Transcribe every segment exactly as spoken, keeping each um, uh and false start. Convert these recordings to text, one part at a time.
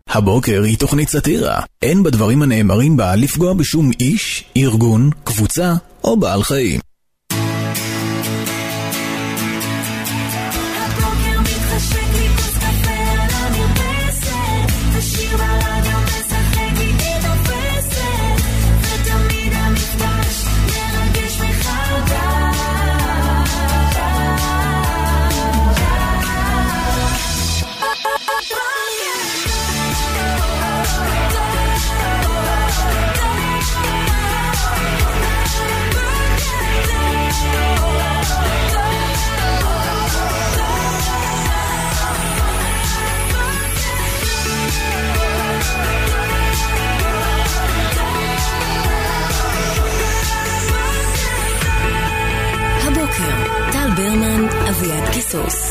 הבוקר היא תוכנית סאטירה. אין בדברים הנאמרים בה לפגוע בשום איש, ארגון, קבוצה או בעל חיים. טל ברמן, אביעד קיסוס.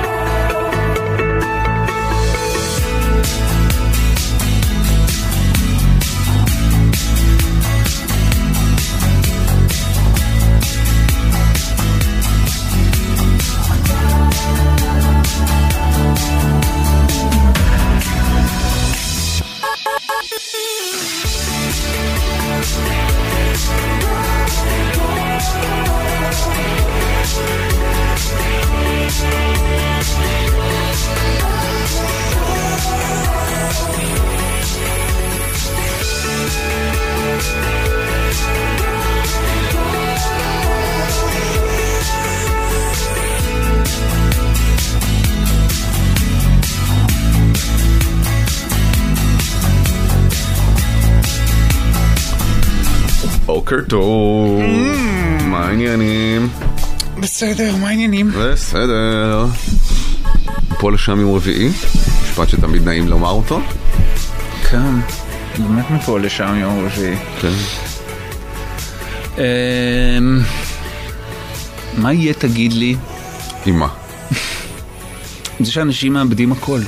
בוקר טוב, מה העניינים? בסדר, מה העניינים? בסדר. פה לשם יום רביעי, משפט שתמיד נעים לומר אותו. כן, באמת מפה לשם יום רביעי. כן. מה יהיה תגיד לי? עם מה? זה שאנשים מאבדים הכל.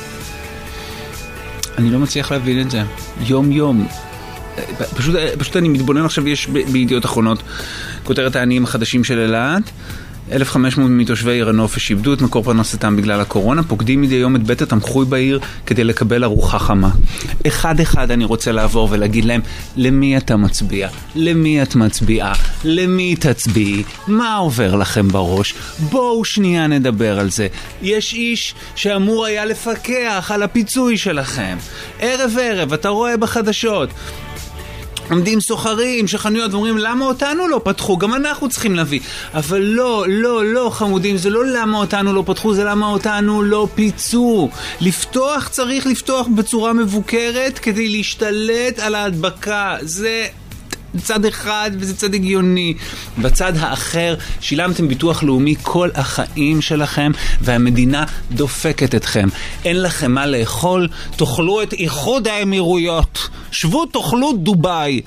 אני לא מצליח להבין את זה. יום יום. פשוט, פשוט אני מתבונן עכשיו, יש בידיעות אחרונות כותרת העניים החדשים של אילת. אלף וחמש מאות מתושבי עיר הנופש איבדו את מקור פרנסתם בגלל הקורונה, פוקדים מדי יום את בית התמחוי בעיר כדי לקבל ארוחה חמה. אחד אחד אני רוצה לעבור ולהגיד להם, למי אתה מצביע? למי את מצביעה? למי תצביעי? מה עובר לכם בראש? בואו שנייה נדבר על זה. יש איש שאמור היה לפקח על הפיצוי שלכם. ערב ערב, אתה רואה בחדשות עומדים סוחרים שחנויות ואומרים למה אותנו לא פתחו, גם אנחנו צריכים להביא. אבל לא, לא, לא חמודים, זה לא למה אותנו לא פתחו, זה למה אותנו לא פיצו. לפתוח צריך לפתוח בצורה מבוקרת כדי להשתלט על ההדבקה. זה צד אחד וזה צד הגיוני. בצד האחר שילמתם ביטוח לאומי כל החיים שלכם והמדינה דופקת אתכם. אין לכם מה לאכול, תאכלו את איחוד האמירויות, שבו תאכלו דוביי.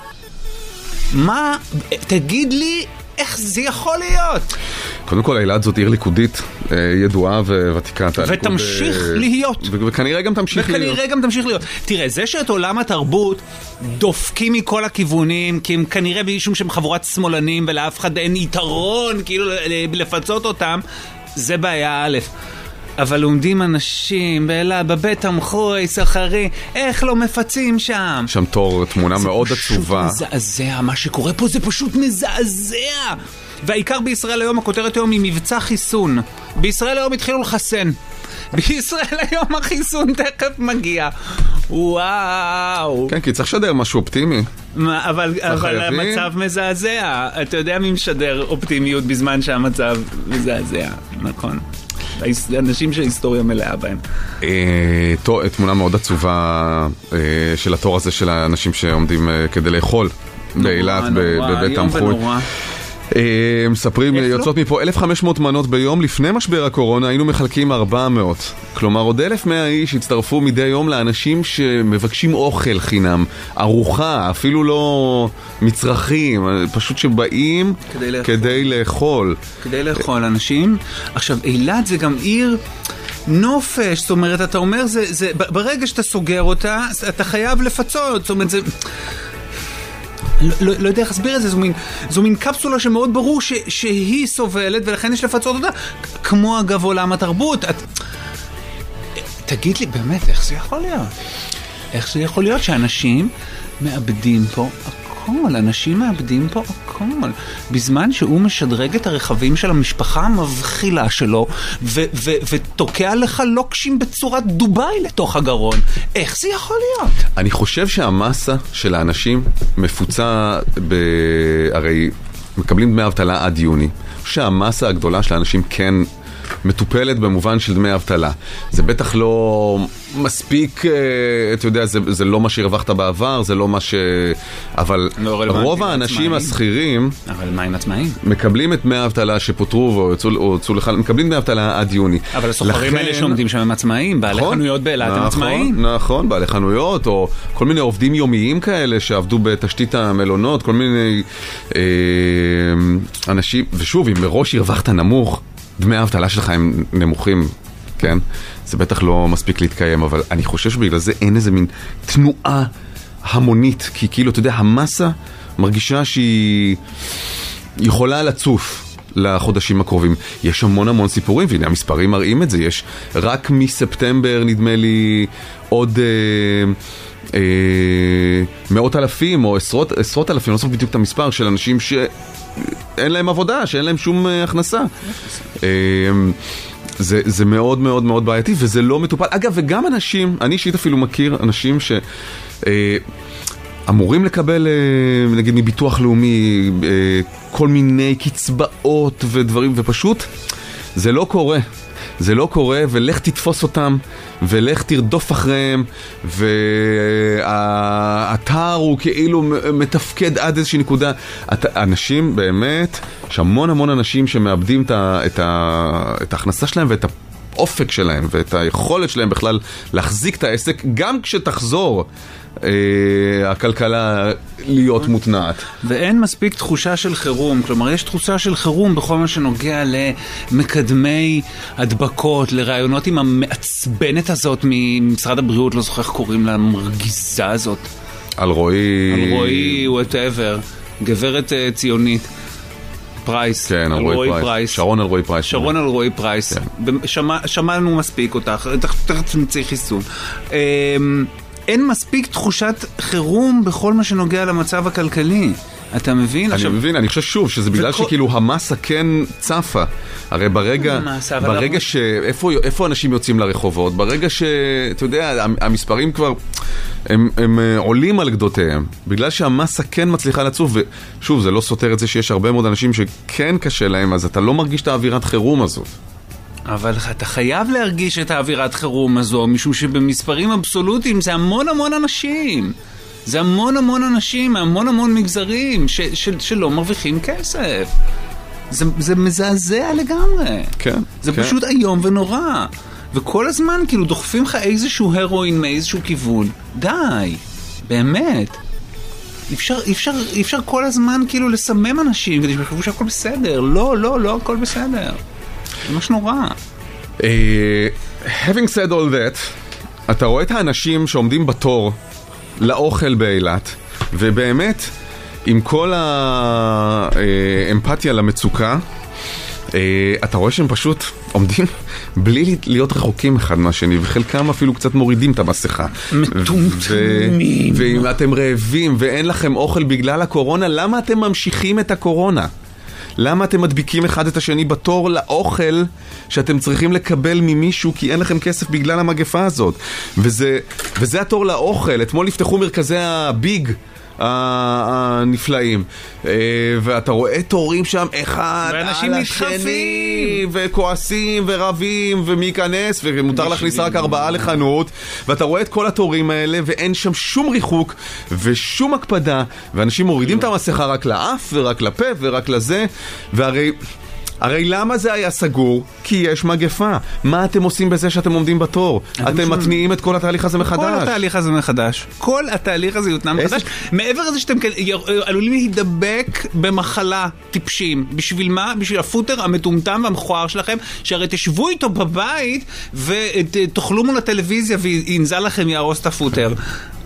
מה? תגיד לי איך זה יכול להיות? קודם כל, אילת זאת עיר ליכודית ידועה וותיקה. ותמשיך להיות. וכנראה גם תמשיך להיות. וכנראה גם תמשיך להיות. תראה, זה שאת עולם התרבות דופקים מכל הכיוונים, כי הם כנראה באישום שהם חבורת שמאלנים ולאף אחד אין יתרון כאילו לפצות אותם, זה בעיה א'. אבל עומדים אנשים באלה, בבית תמחוי, סחרי, איך לא מפצים שם? שם תור, תמונה מאוד עצובה. זה פשוט מזעזע, מה שקורה פה זה פשוט מזעזע. והעיקר בישראל היום, הכותרת היום היא מבצע חיסון. בישראל היום התחילו לחסן. בישראל היום החיסון תכף מגיע. וואו. כן, כי צריך לשדר משהו אופטימי. מה, אבל, אבל המצב מזעזע. אתה יודע מי משדר אופטימיות בזמן שהמצב מזעזע, נכון? אנשים שההיסטוריה מלאה בהם. תמונה מאוד עצובה של התור הזה של האנשים שעומדים כדי לאכול באילת בבית תמחוי. מספרים, יוצאות מפה אלף וחמש מאות מנות ביום. לפני משבר הקורונה היינו מחלקים ארבע מאות. כלומר עוד אלף ומאה איש הצטרפו מדי יום לאנשים שמבקשים אוכל חינם, ארוחה, אפילו לא מצרכים, פשוט שבאים כדי לאכול. כדי לאכול. כדי לאכול אנשים. עכשיו, אילת זה גם עיר נופש, זאת אומרת, אתה אומר, זה, זה, ברגע שאתה סוגר אותה, אתה חייב לפצות, זאת אומרת, זה... לא, לא, לא יודע איך להסביר את זה, זו מין, זו מין קפסולה שמאוד ברור ש, שהיא סובלת ולכן יש לפצות אותה, כמו אגב עולם התרבות. את, תגיד לי באמת, איך זה יכול להיות? איך זה יכול להיות שאנשים מאבדים פה הכל, אנשים מאבדים פה הכל, בזמן שהוא משדרג את הרכבים של המשפחה המבחילה שלו, ו- ו- ותוקע לך לוקשים בצורת דוביי לתוך הגרון. איך זה יכול להיות? אני חושב שהמסה של האנשים מפוצה ב... הרי מקבלים דמי אבטלה עד יוני. שהמסה הגדולה של האנשים כן מטופלת במובן של דמי אבטלה. זה בטח לא מספיק, אתה יודע, זה, זה לא מה שהרווחת בעבר, זה לא מה ש... אבל לא רוב האנשים השכירים... אבל מה עם עצמאים? מקבלים את דמי האבטלה שפוטרו או יצאו, או יצאו לחל... מקבלים דמי אבטלה עד יוני. אבל הסוחרים האלה שעומדים שם הם עצמאים, בעלי נכון, חנויות באילת הם עצמאים. נכון, בעלי חנויות, או כל מיני עובדים יומיים כאלה שעבדו בתשתית המלונות, כל מיני אה, אנשים, ושוב, אם מראש הרווחת נמוך, דמי האבטלה שלך הם נמוכים, כן? זה בטח לא מספיק להתקיים, אבל אני חושב שבגלל זה אין איזה מין תנועה המונית, כי כאילו, אתה יודע, המסה מרגישה שהיא יכולה לצוף לחודשים הקרובים. יש המון המון סיפורים, והנה המספרים מראים את זה. יש רק מספטמבר, נדמה לי, עוד אה, אה, מאות אלפים או עשרות, עשרות אלפים, לא זוכר בדיוק את המספר של אנשים ש... אין להם עבודה, שאין להם שום הכנסה. זה, זה מאוד מאוד מאוד בעייתי, וזה לא מטופל. אגב, וגם אנשים, אני אישית אפילו מכיר אנשים שאמורים לקבל, נגיד, מביטוח לאומי, כל מיני קצבאות ודברים, ופשוט זה לא קורה. זה לא קורה, ולך תתפוס אותם, ולך תרדוף אחריהם, והאתר הוא כאילו מתפקד עד איזושהי נקודה. אנשים באמת, יש המון המון אנשים שמאבדים את, ה, את, ה, את ההכנסה שלהם ואת האופק שלהם, ואת היכולת שלהם בכלל להחזיק את העסק, גם כשתחזור אה, הכלכלה להיות מותנעת. ואין מספיק תחושה של חירום, כלומר יש תחושה של חירום בכל מה שנוגע למקדמי הדבקות, לרעיונות עם המעצבנת הזאת ממשרד הבריאות, לא זוכר איך קוראים לה, המרגיזה הזאת. על רועי... על רועי, whatever, גברת uh, ציונית. פרייס, כן, על רועי פרייס. פרייס. שרון על רועי פרייס. שרון על רועי פרייס. כן. שמע, שמענו מספיק אותך, תכף נמצא חיסון. אין מספיק תחושת חירום בכל מה שנוגע למצב הכלכלי. אתה מבין? אני מבין, אני חושב שוב שזה בגלל שכאילו המסה כן צפה. הרי ברגע, ברגע ש... איפה אנשים יוצאים לרחובות? ברגע ש... אתה יודע, המספרים כבר... הם, הם עולים על גדותיהם, בגלל שהמסה כן מצליחה לצוף, ושוב, זה לא סותר את זה שיש הרבה מאוד אנשים שכן קשה להם, אז אתה לא מרגיש את האווירת חירום הזאת. אבל אתה חייב להרגיש את האווירת חירום הזו, משום שבמספרים אבסולוטיים זה המון המון אנשים. זה המון המון אנשים, המון המון מגזרים ש, ש, שלא מרוויחים כסף. זה, זה מזעזע לגמרי. כן. זה כן. פשוט היום ונורא. וכל הזמן כאילו דוחפים לך איזשהו הרואין מאיזשהו כיוון. די, באמת. אפשר, אפשר, אפשר כל הזמן כאילו לסמם אנשים כדי שחשבו שהכל בסדר. לא, לא, לא, הכל בסדר. זה ממש נורא. Uh, having said all that, אתה רואה את האנשים שעומדים בתור לאוכל באילת, ובאמת, עם כל האמפתיה למצוקה, אתה רואה שהם פשוט עומדים בלי להיות רחוקים אחד מהשני, וחלקם אפילו קצת מורידים את המסכה. מטומטמים. ואם אתם רעבים ואין לכם אוכל בגלל הקורונה, למה אתם ממשיכים את הקורונה? למה אתם מדביקים אחד את השני בתור לאוכל שאתם צריכים לקבל ממישהו כי אין לכם כסף בגלל המגפה הזאת? וזה, וזה התור לאוכל. אתמול נפתחו מרכזי הביג הנפלאים, ואתה רואה תורים שם אחד על השני, וכועסים ורבים ומי ייכנס, ומותר להכניס רק ארבעה לחנות, ואתה רואה את כל התורים האלה ואין שם שום ריחוק ושום הקפדה, ואנשים מורידים את המסכה רק לאף ורק לפה ורק לזה. והרי הרי למה זה היה סגור? כי יש מגפה. מה אתם עושים בזה שאתם עומדים בתור? אתם מתניעים את כל התהליך הזה מחדש. כל התהליך הזה מחדש. כל התהליך הזה יותנע מחדש. מעבר לזה שאתם עלולים להידבק במחלה טיפשים. בשביל מה? בשביל הפוטר המטומטם והמכוער שלכם, שהרי תשבו איתו בבית ותאכלו מול הטלוויזיה וינזל לכם יהרוס את הפוטר.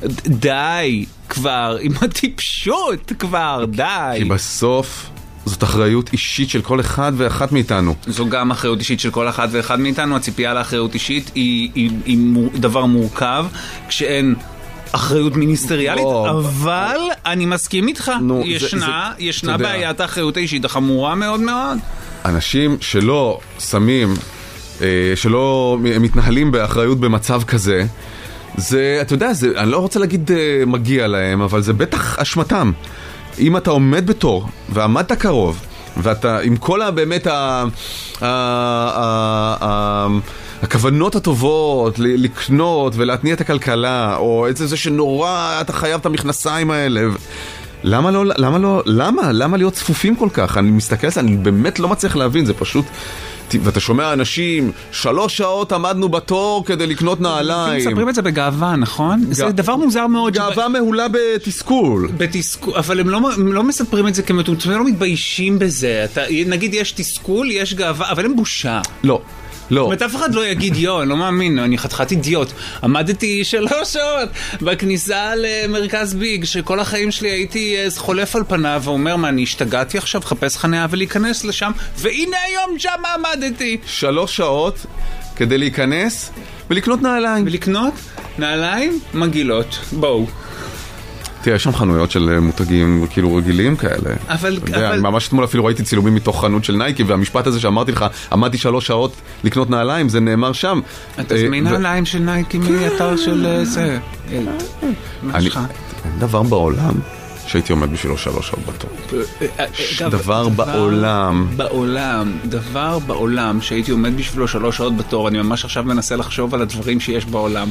די כבר, עם הטיפשות כבר, די. כי בסוף זאת אחריות אישית של כל אחד ואחת מאיתנו. זו גם אחריות אישית של כל אחד ואחד מאיתנו. הציפייה לאחריות אישית היא, היא, היא דבר מורכב, כשאין אחריות מיניסטריאלית, אבל אני מסכים איתך, ישנה בעיית האחריות האישית החמורה מאוד מאוד. אנשים שלא שמים, שלא מתנהלים באחריות במצב כזה, זה, אתה יודע, זה, אני לא רוצה להגיד מגיע להם, אבל זה בטח אשמתם. אם אתה עומד בתור, ועמדת קרוב, ואתה עם כל באמת ה, ה, ה, ה, הכוונות הטובות לקנות ולהתניע את הכלכלה, או את זה שנורא אתה חייב את המכנסיים האלה, למה לא, למה לא, למה, למה להיות צפופים כל כך? אני מסתכל על זה, אני באמת לא מצליח להבין, זה פשוט, ואתה שומע אנשים, שלוש שעות עמדנו בתור כדי לקנות נעליים. מספרים את זה בגאווה, נכון? זה דבר מוזר מאוד. גאווה מהולה בתסכול. בתסכול, אבל הם לא מספרים את זה כמטומטמים, הם לא מתביישים בזה. נגיד יש תסכול, יש גאווה, אבל הם בושה. לא. לא. זאת אומרת, אף אחד לא יגיד, יו, אני לא מאמין, אני חתיכת אידיוט. עמדתי שלוש שעות בכניסה למרכז ביג, שכל החיים שלי הייתי חולף על פניו, ואומר, מה, אני השתגעתי עכשיו, חפש חניה ולהיכנס לשם, והנה היום שם עמדתי. שלוש שעות כדי להיכנס ולקנות נעליים. ולקנות נעליים מגעילות. בואו. תראה, יש שם חנויות של מותגים כאילו רגילים כאלה. אבל... אבל... ממש אתמול אפילו ראיתי צילומים מתוך חנות של נייקי, והמשפט הזה שאמרתי לך, עמדתי שלוש שעות לקנות נעליים, זה נאמר שם. אתה זמין נעליים של נייקי מאתר של זה. אין דבר בעולם שהייתי עומד בשבילו שלוש שעות בתור. דבר בעולם. בעולם, דבר בעולם שהייתי עומד בשבילו שלוש שעות בתור. אני ממש עכשיו מנסה לחשוב על הדברים שיש בעולם.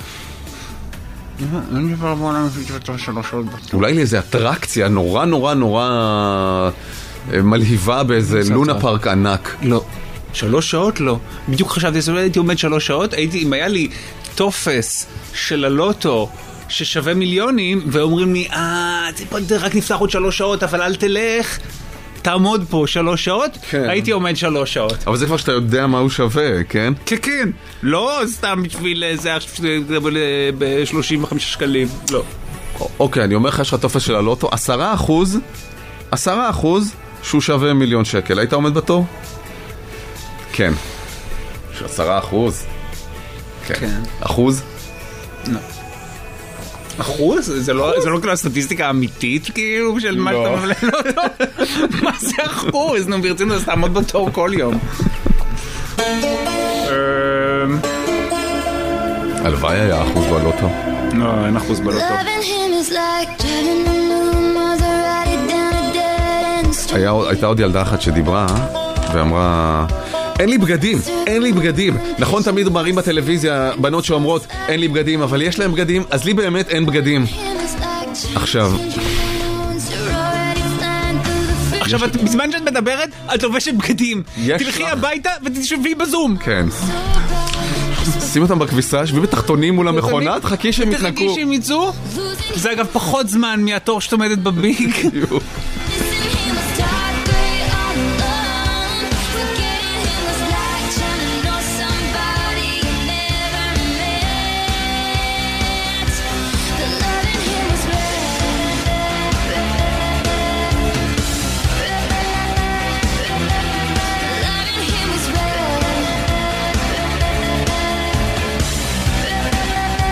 אולי לאיזו אטרקציה נורא נורא נורא מלהיבה באיזה לונה פארק ענק. לא, שלוש שעות לא. בדיוק חשבתי, הייתי עומד שלוש שעות, אם היה לי טופס של הלוטו ששווה מיליונים, ואומרים לי, אה, זה רק נפתח עוד שלוש שעות, אבל אל תלך, תעמוד פה שלוש שעות, הייתי עומד שלוש שעות. אבל זה כבר שאתה יודע מה הוא שווה, כן? כן, כן. לא סתם בשביל זה ב-שלושים וחמישה שקלים, לא. אוקיי, אני אומר לך יש לך טופס של הלוטו, עשרה אחוז, עשרה אחוז שהוא שווה מיליון שקל. היית עומד בתור? כן. עשרה אחוז? כן. אחוז? לא. אחוז? זה לא, זה לא כאילו הסטטיסטיקה האמיתית כאילו של מה שאתה מבלה לו? מה זה אחוז? נו, ברצינו אז תעמוד בתור כל יום. הלוואי היה אחוז בלוטו. לא, אין אחוז בלוטו. הייתה עוד ילדה אחת שדיברה ואמרה, אין לי בגדים, אין לי בגדים. נכון, תמיד מראים בטלוויזיה בנות שאומרות אין לי בגדים, אבל יש להם בגדים, אז לי באמת אין בגדים. עכשיו עכשיו, בזמן שאת מדברת, את לובשת בגדים. תלכי הביתה ותשבי בזום. כן. שים אותם בכביסה, שבי בתחתונים מול המכונה, תחכי שהם יתנקו. תחכי שהם יצאו. זה אגב פחות זמן מהתור שאת עומדת בביג.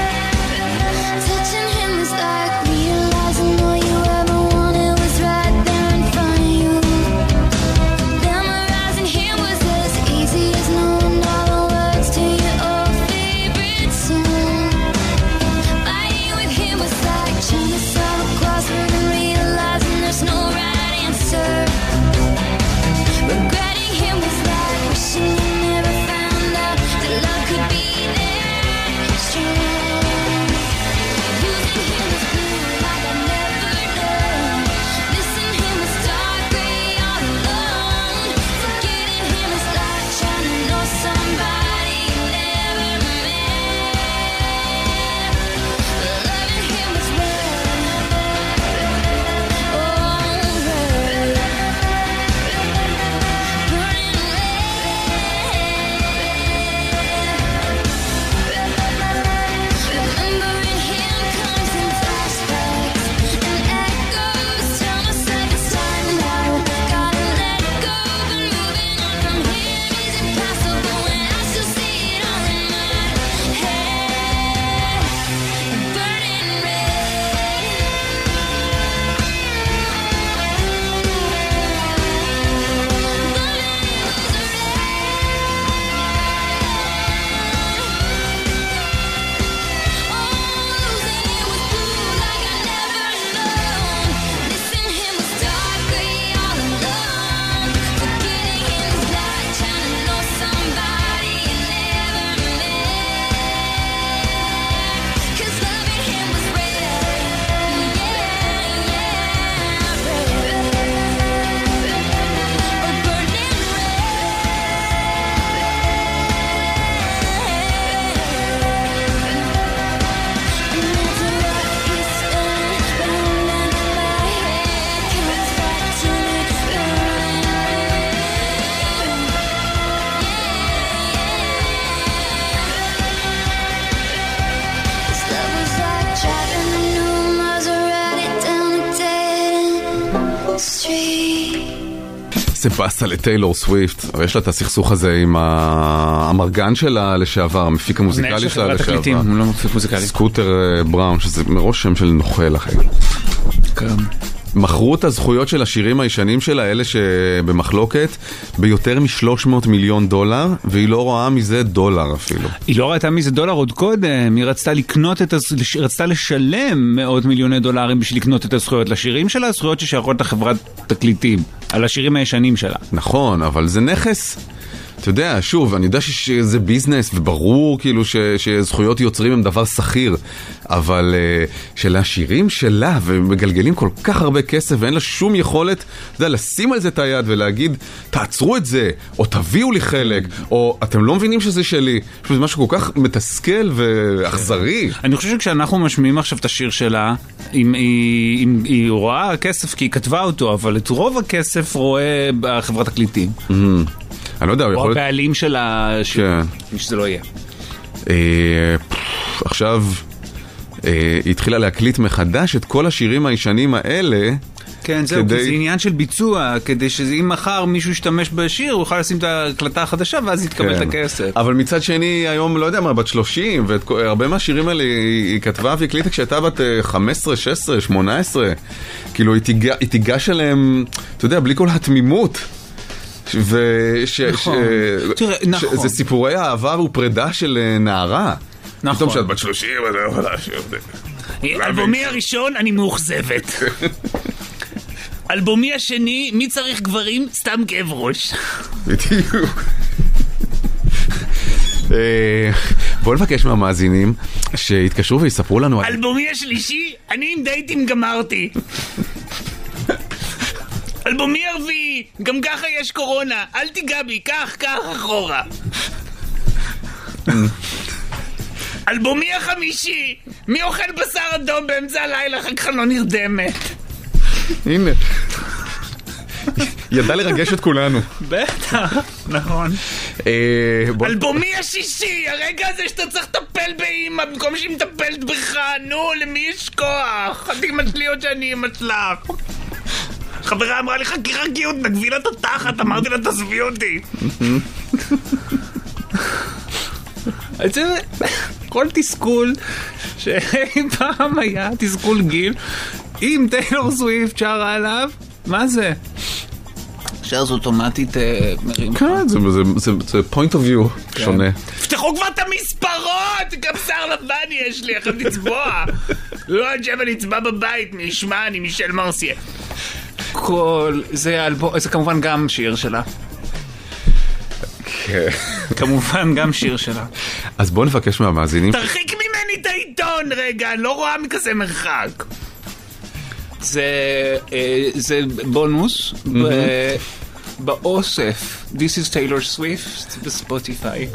Touching him is like realizing all you ever wanted was right there. בעצם פסה לטיילור סוויפט, אבל יש לה את הסכסוך הזה עם המרגן שלה לשעבר, המפיק המוזיקלי שלה לשעבר. הוא לא מפיק מוזיקלי. סקוטר בראון, שזה מראש שם של נוכל אחר. כן. מכרו את הזכויות של השירים הישנים שלה, אלה שבמחלוקת, ביותר מ-שלוש מאות מיליון דולר, והיא לא רואה מזה דולר אפילו. היא לא ראתה מזה דולר עוד קודם, היא רצתה לקנות את, רצתה לשלם מאות מיליוני דולרים בשביל לקנות את הזכויות לשירים שלה, הזכויות ששייכות לחברת תקליטים, על השירים הישנים שלה. נכון, אבל זה נכס. אתה יודע, שוב, אני יודע שזה ביזנס, וברור כאילו ש, שזכויות יוצרים הם דבר סחיר, אבל uh, של השירים שלה, ומגלגלים כל כך הרבה כסף, ואין לה שום יכולת, אתה יודע, לשים על זה את היד ולהגיד, תעצרו את זה, או תביאו לי חלק, או אתם לא מבינים שזה שלי. זה משהו כל כך מתסכל ואכזרי. אני חושב שכשאנחנו משמיעים עכשיו את השיר שלה, היא, היא, היא, היא רואה כסף כי היא כתבה אותו, אבל את רוב הכסף רואה בחברת תקליטים. Mm-hmm. אני לא יודע, או הבעלים של השיר, שזה לא יהיה. עכשיו, היא התחילה להקליט מחדש את כל השירים הישנים האלה. כן, זהו, כי זה עניין של ביצוע, כדי שאם מחר מישהו ישתמש בשיר, הוא יוכל לשים את ההקלטה החדשה, ואז יתקבל את הכסף. אבל מצד שני, היום, לא יודע מה, בת שלושים, והרבה מהשירים האלה היא כתבה והקליטה כשהייתה בת חמש עשרה, שש עשרה, שמונה עשרה. כאילו, היא תיגש עליהם, אתה יודע, בלי כל התמימות. זה סיפורי העבר ופרידה של נערה. פתאום שאת בת שלושים, אתה לא יכולה לשיר את זה. אלבומי הראשון, אני מאוכזבת. אלבומי השני, מי צריך גברים? סתם כאב ראש. בדיוק. בואו נבקש מהמאזינים שיתקשרו ויספרו לנו. אלבומי השלישי, אני עם דייטים גמרתי. אלבומי הרביעי, גם ככה יש קורונה, אל תיגע בי, כך, כך, אחורה. אלבומי החמישי, מי אוכל בשר אדום באמצע הלילה, אחר כך לא נרדמת. הנה. ידע לרגש את כולנו. בטח, נכון. אלבומי השישי, הרגע הזה שאתה צריך לטפל באמא, במקום שהיא מטפלת בך, נו, למי יש כוח? אל תגמש לי עוד שאני אמא שלך. חברה אמרה לי חכי חכיות, נגבי לה את התחת, אמרתי לה תסבי אותי. כל תסכול שאי פעם היה תסכול גיל, אם טיילור סוויפט שרה עליו, מה זה? שר זה אוטומטית מרים. כן, זה point of view שונה. פתחו כבר את המספרות, גם שר לבן יש לי, איך נצבוע. לא עד שבע נצבע בבית, נשמע, אני מישל מרסיה. כל, זה אלבום, זה כמובן גם שיר שלה. כן. כמובן גם שיר שלה. אז בואו נבקש מהמאזינים. תרחיק ממני את העיתון רגע, לא רואה מכזה מרחק. זה, זה בונוס באוסף. This is Taylor Swift בספוטיפיי.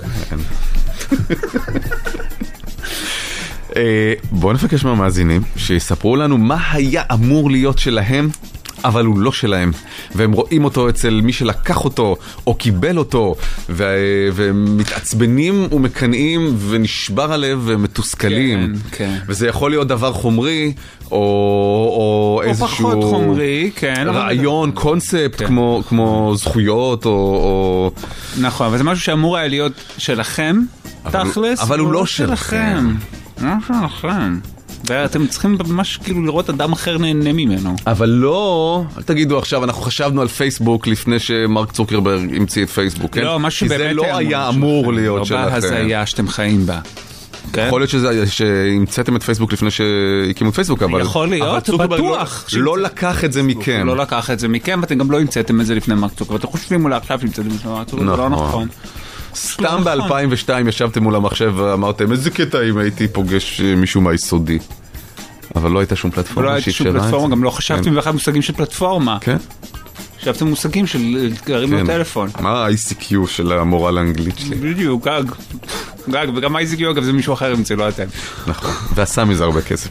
בואו נבקש מהמאזינים שיספרו לנו מה היה אמור להיות שלהם, אבל הוא לא שלהם, והם רואים אותו אצל מי שלקח אותו או קיבל אותו, ו- והם מתעצבנים ומקנאים ונשבר הלב ומתוסכלים. כן, כן. וזה יכול להיות דבר חומרי או, או, או איזשהו פחות חומרי, כן, רעיון, אבל... קונספט, כן. כמו, כמו זכויות או, או... נכון, אבל זה משהו שאמור היה להיות שלכם, אבל, תכלס, אבל הוא לא שלכם. לא שלכם. ואתם צריכים ממש כאילו לראות אדם אחר נהנה ממנו. אבל לא, אל תגידו עכשיו, אנחנו חשבנו על פייסבוק לפני שמרק צוקרברג המציא את פייסבוק, כן? לא, משהו באמת כי זה לא היה אמור להיות שלכם. לא בהזיה שאתם חיים בה. יכול להיות שהמצאתם את פייסבוק לפני שהקימו את פייסבוק, אבל... יכול להיות, בטוח. לא לקח את זה מכם. לא לקח את זה מכם, ואתם גם לא המצאתם את זה לפני מרק צוקרברג. ואתם חושבים אולי עכשיו שהמצאתם את זה לפני מרק צוקרברג, זה לא נכון. סתם ב-אלפיים ושתיים ישבתם מול המחשב ואמרתם, איזה קטע אם הייתי פוגש מישהו מהיסודי. אבל לא הייתה שום פלטפורמה. לא הייתה שום פלטפורמה, גם לא חשבתם באחד מושגים של פלטפורמה. כן. חשבתם מושגים של גרים בטלפון. מה ה-איי סי קיו של המורה לאנגלית שלי? בדיוק, גג. גג, וגם ה-איי סי קיו אגב זה מישהו אחר ימצא, לא אתם. נכון, ועשה מזה הרבה כסף.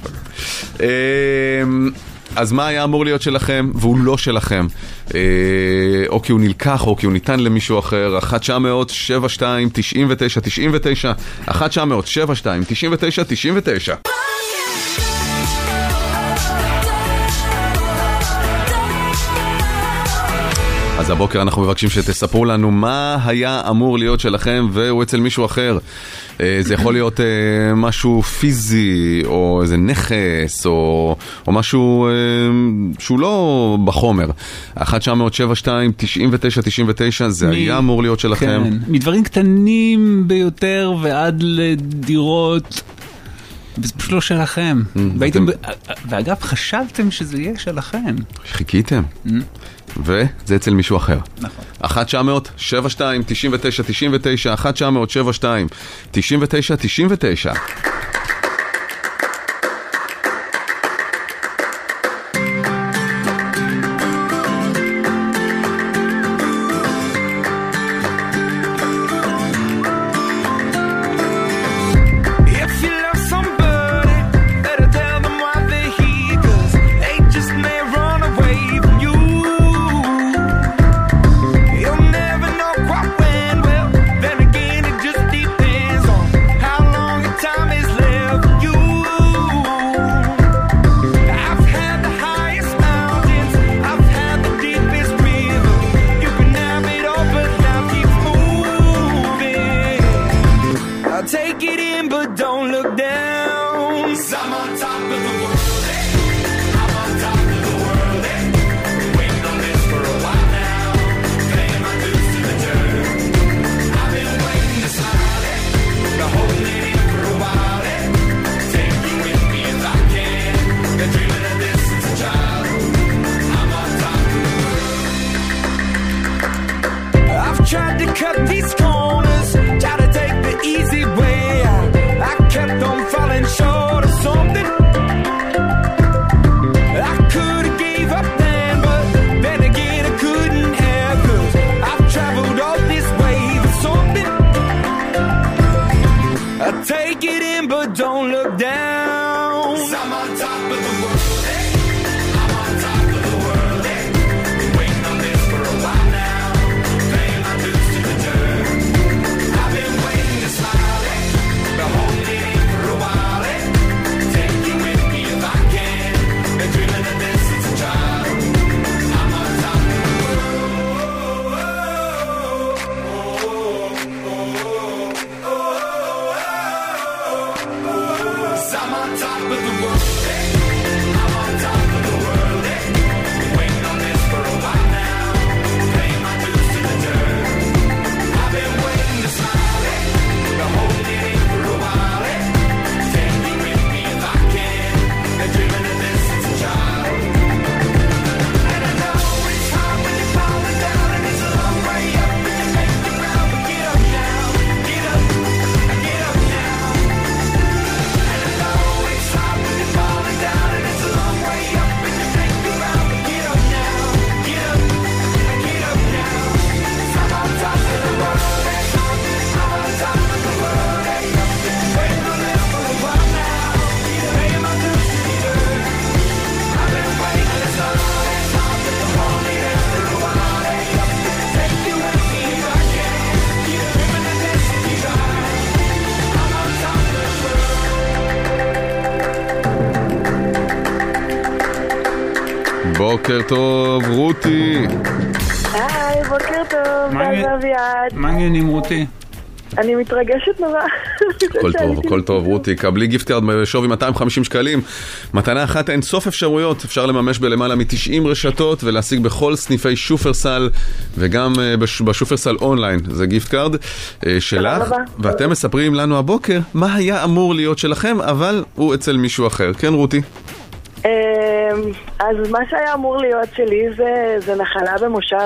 אז מה היה אמור להיות שלכם, והוא לא שלכם? או כי הוא נלקח, או כי הוא ניתן למישהו אחר. אחת תשע מאות שבע שתיים תשעים ותשע תשעים ותשע אחת תשע מאות שבע שתיים תשעים ותשע תשעים ותשע. אז אז הבוקר אנחנו מבקשים שתספרו לנו מה היה אמור להיות שלכם והוא אצל מישהו אחר. זה יכול להיות משהו פיזי או איזה נכס או, או משהו שהוא לא בחומר. אחת תשע אפס שבע שתיים תשעים ותשע תשעים ותשע זה מ... היה אמור להיות שלכם. כן, מדברים קטנים ביותר ועד לדירות. זה פשוט לא שלכם. והייתם, ואגב, חשבתם שזה יהיה שלכם. חיכיתם. וזה אצל מישהו אחר. נכון. אחת תשע אפס שבע שתיים תשעים ותשע תשעים ותשע אחת תשע אפס שבע שתיים תשעים ותשע תשעים ותשע. בוקר טוב, רותי. היי, בוקר טוב, טל ואביעד. מה העניינים, רותי? אני מתרגשת נורא. הכל טוב, הכל טוב, רותי. קבלי גיפט קארד בשווי מאתיים וחמישים שקלים. מתנה אחת, אין סוף אפשרויות. אפשר לממש בלמעלה מ-תשעים רשתות ולהשיג בכל סניפי שופרסל וגם בשופרסל אונליין. זה גיפט קארד שלך. ואתם מספרים לנו הבוקר מה היה אמור להיות שלכם, אבל הוא אצל מישהו אחר. כן, רותי? אז מה שהיה אמור להיות שלי זה, זה נחלה במושב.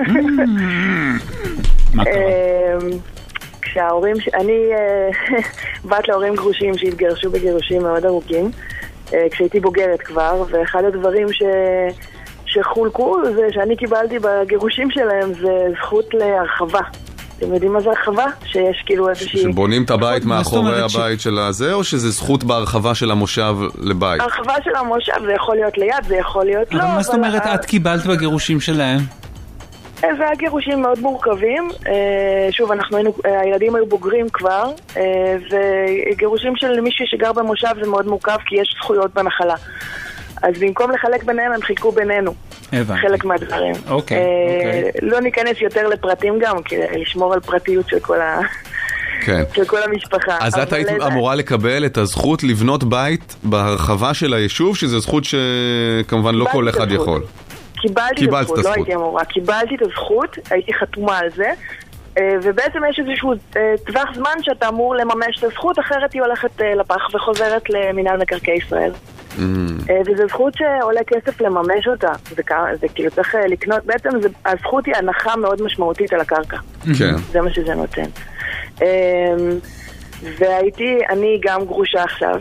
מה קרה? כשההורים, אני בת להורים גרושים שהתגרשו בגירושים מאוד ארוכים, כשהייתי בוגרת כבר, ואחד הדברים ש... שחולקו זה שאני קיבלתי בגירושים שלהם זה זכות להרחבה. אתם יודעים מה זה הרחבה? שיש כאילו איזושהי... שבונים את הבית מאחורי הבית של הזה, או שזה זכות בהרחבה של המושב לבית? הרחבה של המושב זה יכול להיות ליד, זה יכול להיות לא. אבל מה זאת אומרת את קיבלת בגירושים שלהם? זה היה גירושים מאוד מורכבים. שוב, אנחנו היינו, הילדים היו בוגרים כבר, וגירושים של מישהו שגר במושב זה מאוד מורכב, כי יש זכויות בנחלה. אז במקום לחלק ביניהם, הם חילקו בינינו. חלק מהדברים. אוקיי, אוקיי. לא ניכנס יותר לפרטים גם, כי לשמור על פרטיות של כל ה... כן. של כל המשפחה. אז את היית אמורה לקבל את הזכות לבנות בית בהרחבה של היישוב, שזו זכות שכמובן לא כל אחד יכול. קיבלתי את הזכות, לא הייתי אמורה. קיבלתי את הזכות, הייתי חתומה על זה, ובעצם יש איזשהו טווח זמן שאתה אמור לממש את הזכות, אחרת היא הולכת לפח וחוזרת למינהל מקרקעי ישראל. וזו זכות שעולה כסף לממש אותה. זה כאילו צריך לקנות, בעצם הזכות היא הנחה מאוד משמעותית על הקרקע. זה מה שזה נותן. והייתי, אני גם גרושה עכשיו,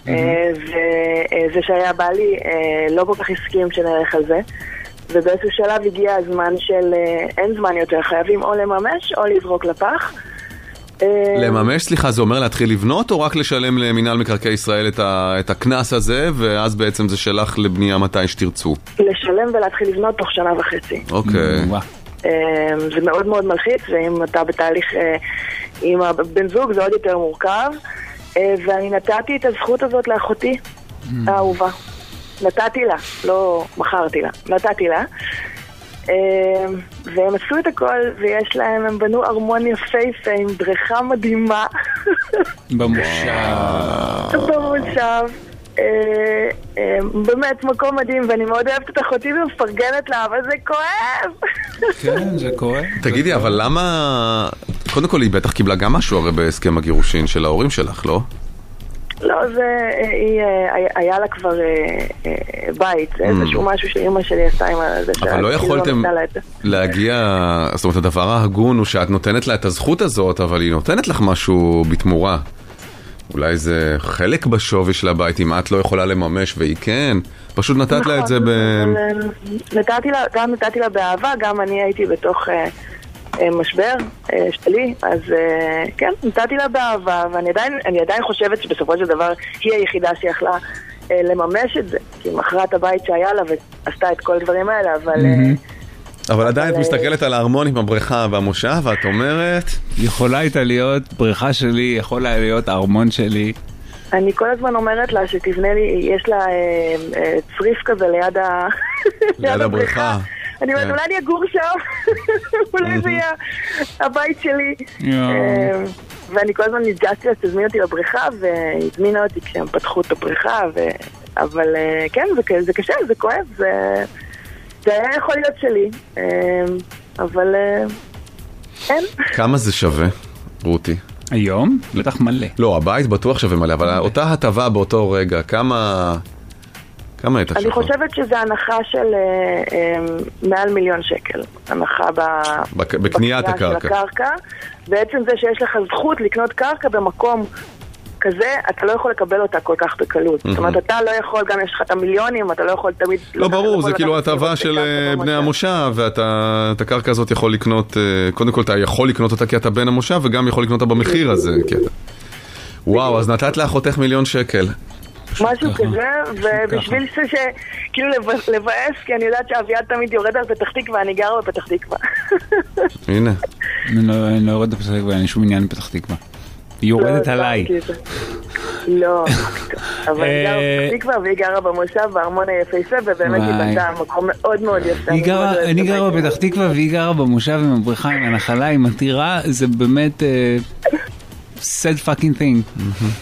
וזה שהיה בעלי לא כל כך הסכים שנלך על זה, ובאיזשהו שלב הגיע הזמן של אין זמן יותר, חייבים או לממש או לזרוק לפח. לממש, סליחה, זה אומר להתחיל לבנות או רק לשלם למינהל מקרקעי ישראל את הכנס הזה, ואז בעצם זה שלח לבנייה מתי שתרצו? לשלם ולהתחיל לבנות תוך שנה וחצי. אוקיי. זה מאוד מאוד מלחיץ, ואם אתה בתהליך עם הבן זוג זה עוד יותר מורכב, ואני נתתי את הזכות הזאת לאחותי האהובה. נתתי לה, לא מכרתי לה, נתתי לה. והם עשו את הכל, ויש להם, הם בנו ארמון יפהפה עם בריכה מדהימה. במושב. במושב. באמת מקום מדהים, ואני מאוד אוהבת את אחותי ומפרגנת לה, אבל זה כואב. כן, זה כואב. תגידי, אבל למה... קודם כל היא בטח קיבלה גם משהו הרי בהסכם הגירושין של ההורים שלך, לא? לא, זה... היה לה כבר בית, זה איזשהו משהו שאמא שלי עשתה עם זה. אבל לא יכולתם להגיע... זאת אומרת, הדבר ההגון הוא שאת נותנת לה את הזכות הזאת, אבל היא נותנת לך משהו בתמורה. אולי זה חלק בשווי של הבית, אם את לא יכולה לממש והיא כן, פשוט נתת לה את זה ב... נתתי לה, גם נתתי לה באהבה, גם אני הייתי בתוך משבר שלי, אז כן, נתתי לה באהבה, ואני עדיין, אני עדיין חושבת שבסופו של דבר היא היחידה שיכלה לממש את זה, כי היא מכרה את הבית שהיה לה ועשתה את כל הדברים האלה, אבל... אבל עדיין את מסתכלת על הארמון עם הבריכה והמושב, ואת אומרת... יכולה הייתה להיות בריכה שלי, יכולה להיות הארמון שלי. אני כל הזמן אומרת לה שתבנה לי, יש לה צריף כזה ליד הבריכה. אני אומרת, אולי אני אגור שם, אולי זה יהיה הבית שלי. ואני כל הזמן נתגשתי, אז תזמין אותי לבריכה, והזמינה אותי כשהם פתחו את הבריכה, אבל כן, זה קשה, זה כואב, זה... זה היה יכול להיות שלי, אבל אין. כמה זה שווה, רותי? היום? בטח מלא. לא, הבית בטוח שווה מלא, אבל אותה הטבה באותו רגע, כמה... כמה הייתה שווה? אני חושבת שזה הנחה של מעל מיליון שקל. הנחה בקניית הקרקע. בעצם זה שיש לך זכות לקנות קרקע במקום... כזה, אתה לא יכול לקבל אותה כל כך בקלות. זאת אומרת, אתה לא יכול, גם יש לך את המיליונים, אתה לא יכול תמיד... לא, ברור, זה כאילו הטבה של בני המושב, ואתה, את הקרקע הזאת יכול לקנות, קודם כל אתה יכול לקנות אותה כי אתה בן המושב, וגם יכול לקנות אותה במחיר הזה. וואו, אז נתת לאחותך מיליון שקל. משהו כזה, ובשביל שכאילו לבאס, כי אני יודעת שאביעד תמיד יורד על פתח תקווה, אני גרה בפתח תקווה. הנה. אני לא יורד בפתח תקווה, אין שום עניין בפתח תקווה. היא יורדת עליי. לא, אבל היא גרה בפתח תקווה והיא גרה במושב בארמון היפהפה, ובאמת היא בנתה מקום מאוד מאוד יפה. אני גרה בפתח תקווה והיא גרה במושב עם הבריכה, עם הנחלה, עם הטירה, זה באמת sad fucking thing.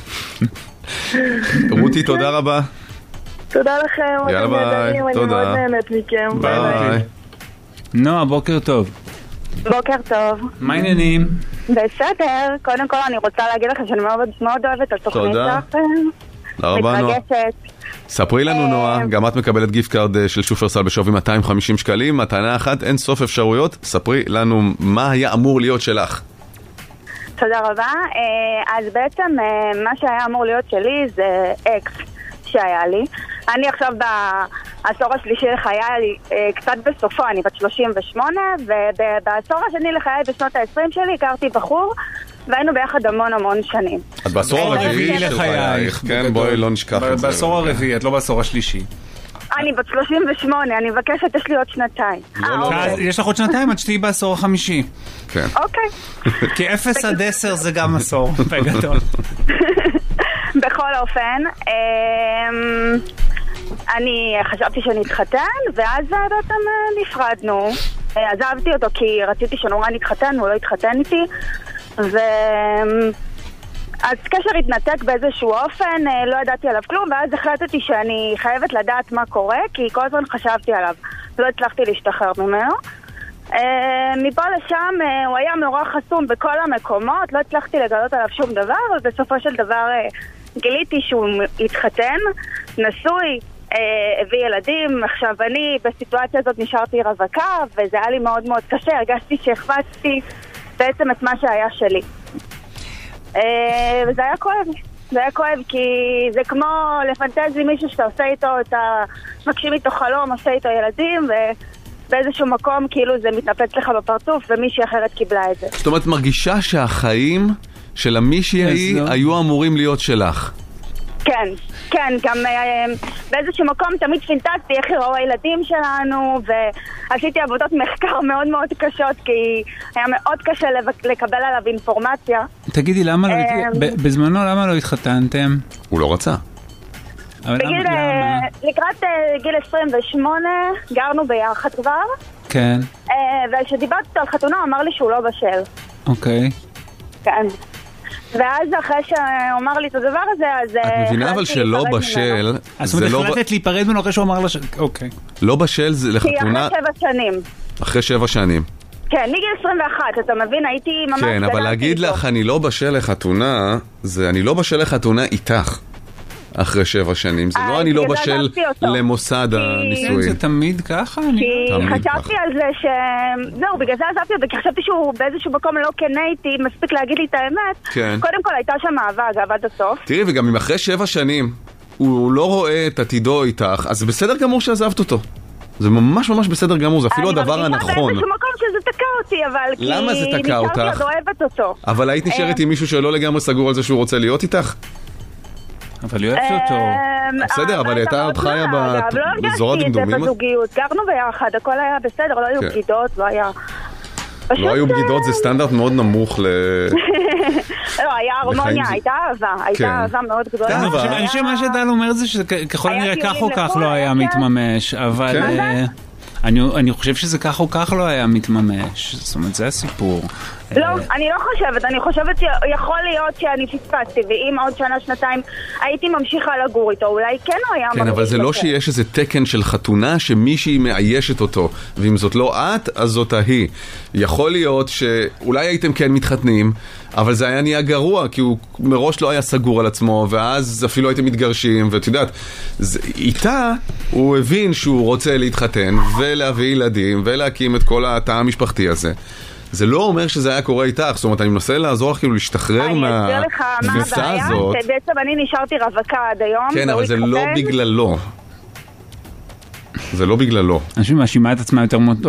רותי, תודה רבה. תודה לכם, יאללה ביי, תודה. אני מאוד נהנית מכם. ביי. נועה, בוקר טוב. בוקר טוב. מה העניינים? בסדר, קודם כל אני רוצה להגיד לך שאני מאוד, מאוד אוהבת את התוכנית שלכם. תודה רבה נועה. ספרי לנו נועה, גם את מקבלת גיפט קארד של שופרסל בשווי מאתיים וחמישים שקלים, מתנה אחת, אין סוף אפשרויות, ספרי לנו מה היה אמור להיות שלך. תודה רבה, אז בעצם מה שהיה אמור להיות שלי זה אקס שהיה לי. אני עכשיו בעשור השלישי לחיי, קצת בסופו, אני בת שלושים ושמונה, ובעשור השני לחיי בשנות ה-עשרים שלי הכרתי בחור, והיינו ביחד המון המון שנים. את בעשור הרביעי לחייך, כן, בואי לא נשכח את זה. בעשור הרביעי, את לא בעשור השלישי. אני בת שלושים ושמונה, אני מבקשת, יש לי עוד שנתיים. יש לך עוד שנתיים, עד שתהי בעשור החמישי. כן. אוקיי. כי אפס עד עשר זה גם עשור, בגדול. בכל אופן, אני חשבתי שאני אתחתן, ואז בעצם נפרדנו. עזבתי אותו כי רציתי שנורא נתחתן, הוא לא התחתן איתי, ו... אז קשר התנתק באיזשהו אופן, לא ידעתי עליו כלום, ואז החלטתי שאני חייבת לדעת מה קורה, כי כל הזמן חשבתי עליו, לא הצלחתי להשתחרר ממנו. מפה לשם הוא היה מאורע חסום בכל המקומות, לא הצלחתי לגלות עליו שום דבר, ובסופו של דבר גיליתי שהוא התחתן, נשוי, הביא ילדים. עכשיו אני בסיטואציה הזאת נשארתי רווקה, וזה היה לי מאוד מאוד קשה, הרגשתי שהחבצתי בעצם את מה שהיה שלי. וזה היה כואב, זה היה כואב כי זה כמו לפנטז עם מישהו שאתה עושה איתו, אתה מגשים איתו חלום, עושה איתו ילדים, ובאיזשהו מקום כאילו זה מתנפץ לך בפרצוף ומישהי אחרת קיבלה את זה. זאת אומרת, מרגישה שהחיים של המישהי ההיא היו אמורים להיות שלך. כן, כן, גם באיזשהו מקום תמיד פינטזתי איך יראו הילדים שלנו, ועשיתי עבודות מחקר מאוד מאוד קשות, כי היה מאוד קשה לקבל עליו אינפורמציה. תגידי, למה לא, בזמנו למה לא התחתנתם? הוא לא רצה. בגיל, לקראת גיל עשרים ושמונה גרנו ביחד כבר. כן. וכשדיברתי על חתונה הוא אמר לי שהוא לא בשל. אוקיי. כן. ואז אחרי שהוא אמר לי את הדבר הזה, אז... את מבינה אבל שלא בשל... אז זאת אומרת, החלטת להיפרד ממנו אחרי שהוא אמר לה ש... אוקיי. לא בשל זה לחתונה... כי אחרי שבע שנים. אחרי שבע שנים. כן, מגיל עשרים ואחת, אתה מבין? הייתי ממש... כן, אבל להגיד לך, אני לא בשל לחתונה, זה אני לא בשל לחתונה איתך. אחרי שבע שנים. זה לא אני לא בשל למוסד הנישואים. זה תמיד ככה? כי חשבתי על זה ש... זהו, בגלל זה עזבתי אותו, כי חשבתי שהוא באיזשהו מקום לא כן הייתי, מספיק להגיד לי את האמת. קודם כל הייתה שם אהבה, אהבה עד הסוף. תראי, וגם אם אחרי שבע שנים הוא לא רואה את עתידו איתך, אז זה בסדר גמור שעזבת אותו. זה ממש ממש בסדר גמור, זה אפילו הדבר הנכון. אני מרגישה באיזשהו מקום שזה תקע אותי, אבל כי... למה זה תקע אותך? נשארתי עוד אוהבת אותו. אבל היית נשארת עם מישהו שלא לגמרי סגור על זה שהוא רוצה להיות איתך? אבל היא אוהבת אותו. בסדר, אבל היא הייתה עוד חיה בזורת דמדומים. גרנו ביחד, הכל היה בסדר, לא היו בגידות, לא היה... לא היו בגידות, זה סטנדרט מאוד נמוך ל... לא, היה הרמוניה, הייתה אהבה, הייתה אהבה מאוד גדולה. אני חושב מה שדל אומר זה שככל הנראה כך או כך לא היה מתממש, אבל... אני חושב שזה כך או כך לא היה מתממש. זאת אומרת, זה הסיפור. לא, אני לא חושבת. אני חושבת שיכול להיות שאני פספסתי, ואם עוד שנה, שנתיים הייתי ממשיכה לגור איתו, אולי כן הוא היה... כן, אבל זה לא שיש איזה תקן של חתונה שמישהי מאיישת אותו, ואם זאת לא את, אז זאת ההיא. יכול להיות שאולי הייתם כן מתחתנים, אבל זה היה נהיה גרוע, כי הוא מראש לא היה סגור על עצמו, ואז אפילו הייתם מתגרשים, ואת יודעת, איתה הוא הבין שהוא רוצה להתחתן, ולהביא ילדים, ולהקים את כל התא המשפחתי הזה. זה לא אומר שזה היה קורה איתך, זאת אומרת, אני מנסה לעזור לך כאילו להשתחרר מהתפיסה הזאת. בעצם אני נשארתי רווקה עד היום. כן, אבל זה לא בגללו. זה לא בגללו. אנשים מאשימה את עצמה יותר מאוד...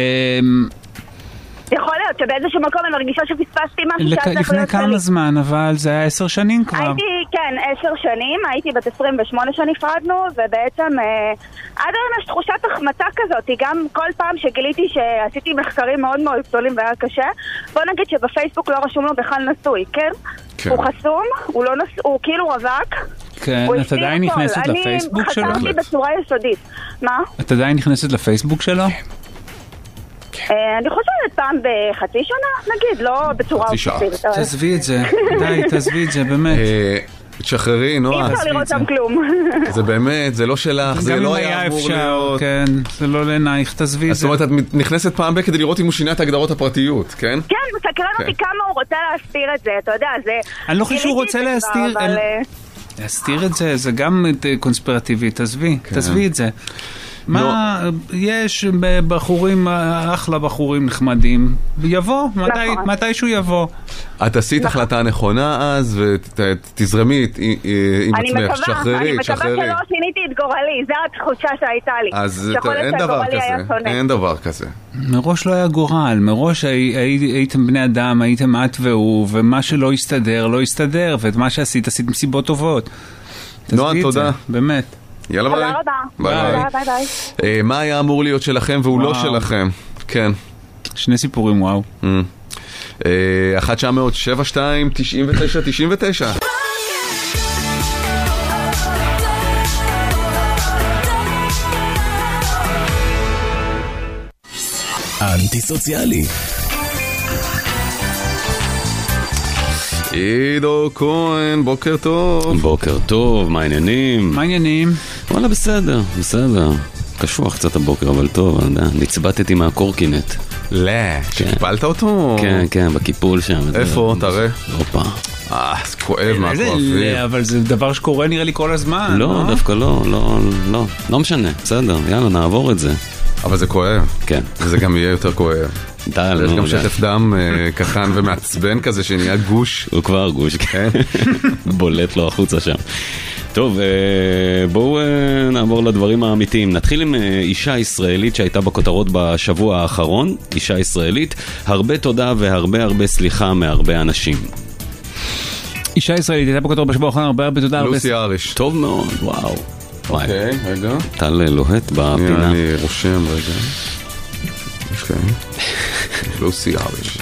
יכול להיות שבאיזשהו מקום אני מרגישה שפספסתי משהו שהיה צריך להיות לפני כמה זמן, אבל זה היה עשר שנים כבר. הייתי, כן, עשר שנים, הייתי בת עשרים ושמונה שנפרדנו, ובעצם עד היום יש תחושת החמצה כזאת, גם כל פעם שגיליתי שעשיתי מחקרים מאוד מאוד גדולים והיה קשה, בוא נגיד שבפייסבוק לא רשום לו בכלל נשוי, כן? הוא חסום, הוא לא נשוי, הוא כאילו רווק. כן, את עדיין נכנסת לפייסבוק שלו? אני חשבתי בצורה יסודית. מה? את עדיין נכנסת לפייסבוק שלו? אני חושבת פעם בחצי שנה, נגיד, לא בצורה אופטיבית. תעזבי את זה, די, תעזבי את זה, באמת. תשחררי, נועה. אי אפשר לראות שם כלום. זה באמת, זה לא שלך, זה לא היה אמור להיות. כן, זה לא לעינייך, תעזבי את זה. זאת אומרת, את נכנסת פעם בכדי לראות אם הוא שינה את הגדרות הפרטיות, כן? כן, מסקרן אותי כמה הוא רוצה להסתיר את זה, אתה יודע, זה... אני לא חושב שהוא רוצה להסתיר... להסתיר את זה, זה גם קונספירטיבי, תעזבי, תעזבי את זה. מה, יש בחורים, אחלה בחורים נחמדים, יבוא, מתישהו יבוא. את עשית החלטה נכונה אז, ותזרמי עם עצמך, שחררי, אני מקווה שלא שיניתי את גורלי, זו התחושה שהייתה לי. אז אין דבר כזה, אין דבר כזה. מראש לא היה גורל, מראש הייתם בני אדם, הייתם את והוא, ומה שלא יסתדר, לא יסתדר, ואת מה שעשית, עשית מסיבות טובות. נועה, תודה. באמת. יאללה ביי. תודה רבה. ביי ביי. מה היה אמור להיות שלכם והוא לא שלכם? כן. שני סיפורים, וואו. אחת תשע אפס אפס שבע שתיים תשעים ותשע תשעים ותשע אנטי-סוציאלי. עידו כהן, בוקר טוב. בוקר טוב, מה העניינים? מה העניינים? וואלה, בסדר, בסדר. קשוח קצת הבוקר, אבל טוב, אני יודע, נצבטתי מהקורקינט. לא, שקיפלת אותו? כן, כן, בקיפול שם. איפה? תראה. אופה. אה, זה כואב מהכואבים. אבל זה דבר שקורה נראה לי כל הזמן. לא, דווקא לא, לא, לא. לא משנה, בסדר, יאללה, נעבור את זה. אבל זה כואב. כן. וזה גם יהיה יותר כואב. די, יש גם שטף דם קטן ומעצבן כזה שנהיה גוש. הוא כבר גוש, כן. בולט לו החוצה שם. טוב, בואו נעבור לדברים האמיתיים. נתחיל עם אישה ישראלית שהייתה בכותרות בשבוע האחרון. אישה ישראלית, הרבה תודה והרבה הרבה סליחה מהרבה אנשים. אישה ישראלית הייתה בכותרות בשבוע האחרון, הרבה הרבה תודה. לוסי אריש. טוב מאוד, וואו. אוקיי, רגע. טל לוהט בפינה. אני רושם רגע. אוקיי. לוסי אריש.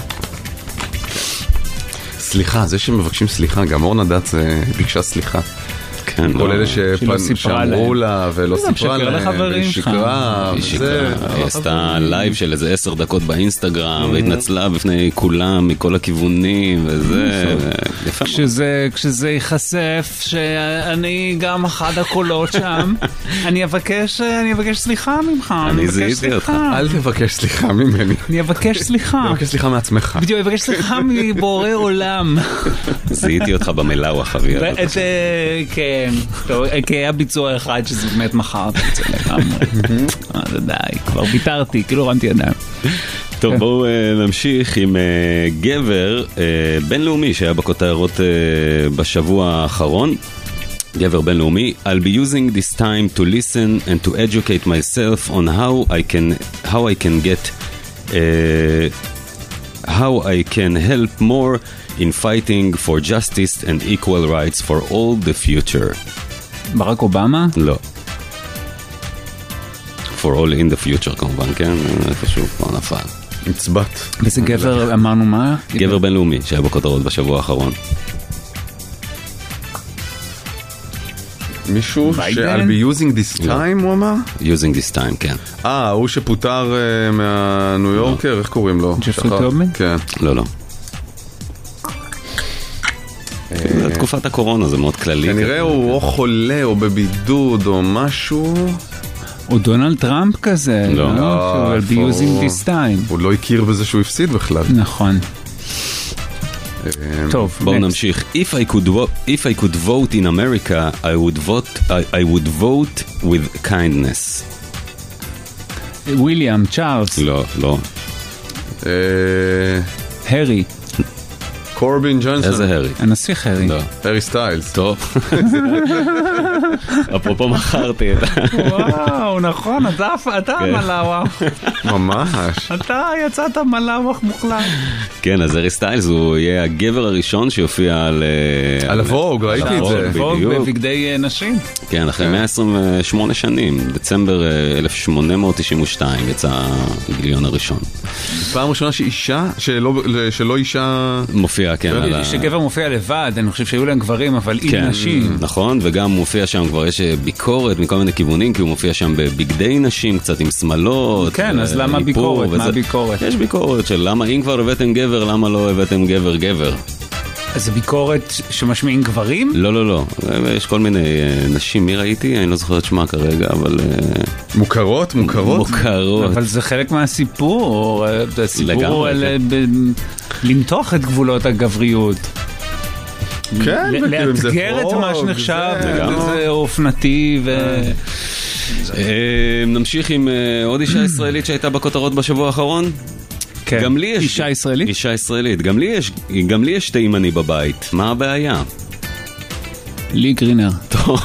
סליחה, זה שמבקשים סליחה, גם אורנה דץ ביקשה סליחה. כל אלה שאמרו לה ולא סיפרה להם, והיא שקרה. היא שקרה, היא עשתה לייב של איזה עשר דקות באינסטגרם, והתנצלה בפני כולם, מכל הכיוונים, וזה יפה. כשזה ייחשף שאני גם אחד הקולות שם, אני אבקש סליחה ממך. אני זיהיתי אותך. אל תבקש סליחה ממני. אני אבקש סליחה. תבקש סליחה מעצמך. בדיוק, אני אבקש סליחה מבורא עולם. זיהיתי אותך במלאוח, אבי. כן. טוב, כי היה ביצוע אחד שזה באמת מחרתי את זה לגמרי. זה די, כבר ביטרתי, כאילו רמתי ידיים. טוב, בואו נמשיך עם גבר בינלאומי שהיה בכותרות בשבוע האחרון. גבר בינלאומי, I'll be using this time to listen and to educate myself on how I can how I can get uh, how I can help more in fighting for justice and equal rights for all the future. ברק אובמה? לא. For all in the future כמובן, כן? איפשהו כבר נפל. מצבט. וזה גבר, אמרנו מה? גבר בינלאומי שהיה בכותרות בשבוע האחרון. מישהו ש-I'll be using this time, הוא אמר? using this time, כן. אה, הוא שפוטר מהניו יורקר, איך קוראים לו? ג'פרי טובמן? כן. לא, לא. זה תקופת הקורונה, זה מאוד כללי. כנראה הוא או חולה או בבידוד או משהו. או דונלד טראמפ כזה. לא. I'll be using this time. הוא לא הכיר בזה שהוא הפסיד בכלל. נכון. טוב, בואו נמשיך. If I could if I could vote in America, I would vote I, I would vote with kindness. וויליאם, צ'ארלס. לא, לא. הרי. קורבין ג'ונסון. איזה הרי? הנסיך הרי. לא. הרי סטיילס. טוב. אפרופו מכרתי את זה. וואו, נכון, אתה המלאווח. ממש. אתה יצאת מלאווח מוחלט. כן, אז הרי סטיילס הוא יהיה הגבר הראשון שיופיע על... על הווג, ראיתי את זה. ווג בבגדי נשים. כן, אחרי מאה עשרים ושמונה שנים, דצמבר אלף שמונה מאות תשעים ושתיים, יצא הגיליון הראשון. פעם ראשונה שאישה, שלא אישה... מופיע, כן. שגבר מופיע לבד, אני חושב שהיו להם גברים, אבל עם נשים. נכון, וגם מופיע שם, כבר יש ביקורת מכל מיני כיוונים, כי הוא מופיע שם בבגדי נשים, קצת עם שמלות. כן, אז למה ביקורת? מה ביקורת? יש ביקורת של למה, אם כבר הבאתם גבר, למה לא הבאתם גבר גבר? אז זה ביקורת שמשמיעים גברים? לא, לא, לא. יש כל מיני נשים, מי ראיתי? אני לא זוכר את שמה כרגע, אבל... מוכרות? מוכרות? מוכרות. אבל זה חלק מהסיפור. הסיפור למתוח את גבולות הגבריות. כן, לאתגר את מה שנחשב, זה אופנתי ו... נמשיך עם עוד אישה ישראלית שהייתה בכותרות בשבוע האחרון. גם לי יש... אישה ישראלית? אישה ישראלית. גם לי יש, גם לי יש תימני בבית. מה הבעיה? לי גרינר. טוב.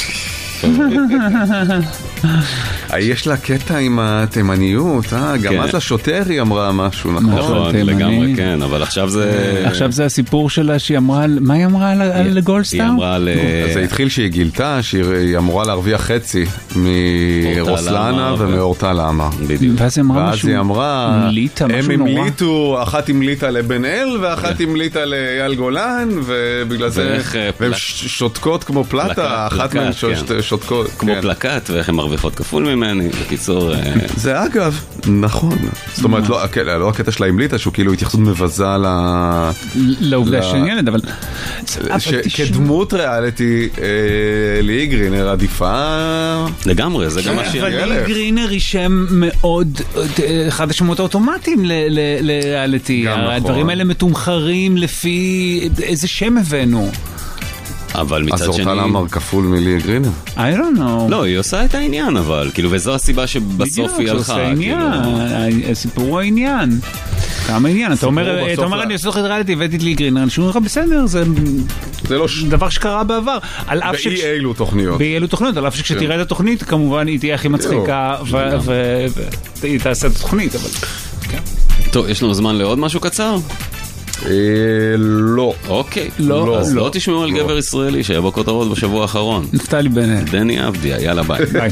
יש לה קטע עם התימניות, אה? גם אז לשוטר היא אמרה משהו, נכון? נכון, לגמרי, כן, אבל עכשיו זה... עכשיו זה הסיפור שלה שהיא אמרה, מה היא אמרה על גולדסטאר? היא אמרה על... זה התחיל שהיא גילתה שהיא אמורה להרוויח חצי מרוסלנה ומאורטל עמר. בדיוק. ואז היא אמרה משהו... ואז היא אמרה... המליטה, משהו הם נורא. המליטו, אחת המליטה לבן אל ואחת המליטה לאייל גולן, ובגלל זה... והן שותקות כמו פלטה, אחת מהן שותקות... כמו פלקט, ואיך הן מרוויחות כפול ממנו. ממני, בקיצור... זה אגב, נכון. זאת אומרת, לא הקטע שלה המליטה, שהוא כאילו התייחסות מבזה לעובדה שעניינת, אבל... כדמות ריאליטי, ליהי גרינר עדיפה... לגמרי, זה גם מה שהיא... אבל ליהי גרינר היא שם מאוד, אחד השמות האוטומטיים לריאליטי. הדברים האלה מתומחרים לפי איזה שם הבאנו. אבל מצד שני... אז אורטל אמר כפול מליהי גרינר? I don't know. לא, היא עושה את העניין אבל, כאילו, וזו הסיבה שבסוף היא הלכה. בדיוק, שעושה העניין, הסיפור הוא העניין. כמה עניין, אתה אומר, אתה אומר, אני עושה לך את ריאליטי, הבאתי את ליהי גרינר, אני שומע לך בסדר, זה דבר שקרה בעבר. באי אילו תוכניות. באי אילו תוכניות, על אף שכשתראה את התוכנית, כמובן היא תהיה הכי מצחיקה, והיא תעשה את התוכנית, אבל... טוב, יש לנו זמן לעוד משהו קצר? לא. אוקיי. לא. אז לא תשמעו על גבר ישראלי שהיה בכותרות בשבוע האחרון. נפתלי בנט. דני אבדיה, יאללה ביי. ביי.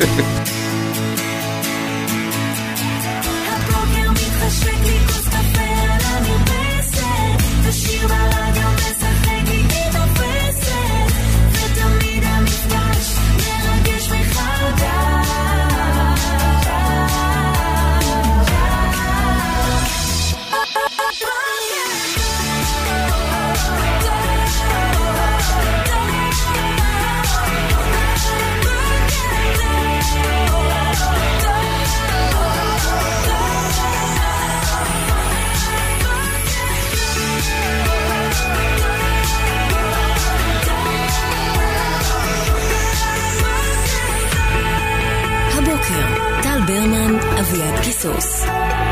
טל ברמן, אביעד קיסוס.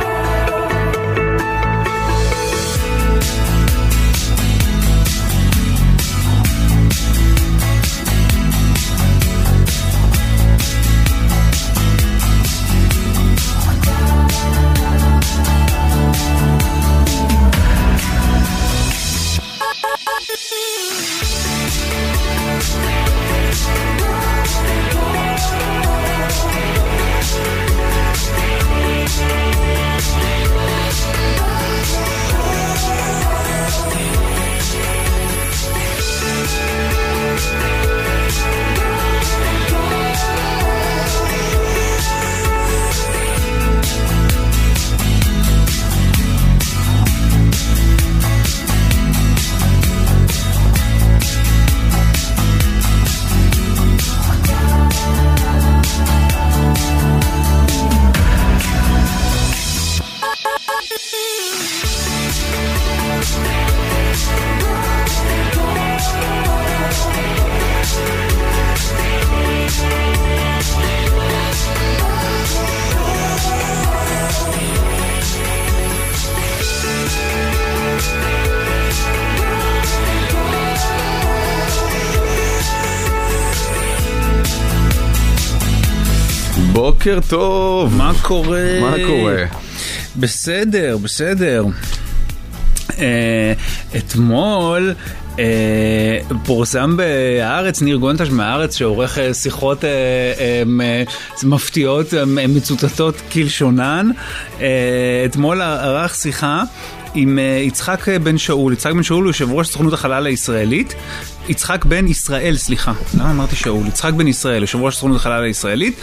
בוקר טוב. מה קורה? מה קורה? בסדר, בסדר. אתמול פורסם בהארץ, ניר גונטש מהארץ שעורך שיחות מפתיעות, מצוטטות כלשונן. אתמול ערך שיחה עם יצחק בן שאול. יצחק בן שאול הוא יושב ראש סוכנות החלל הישראלית. יצחק בן ישראל, סליחה. למה אמרתי שאול? יצחק בן ישראל, יושב ראש סוכנות החלל הישראלית.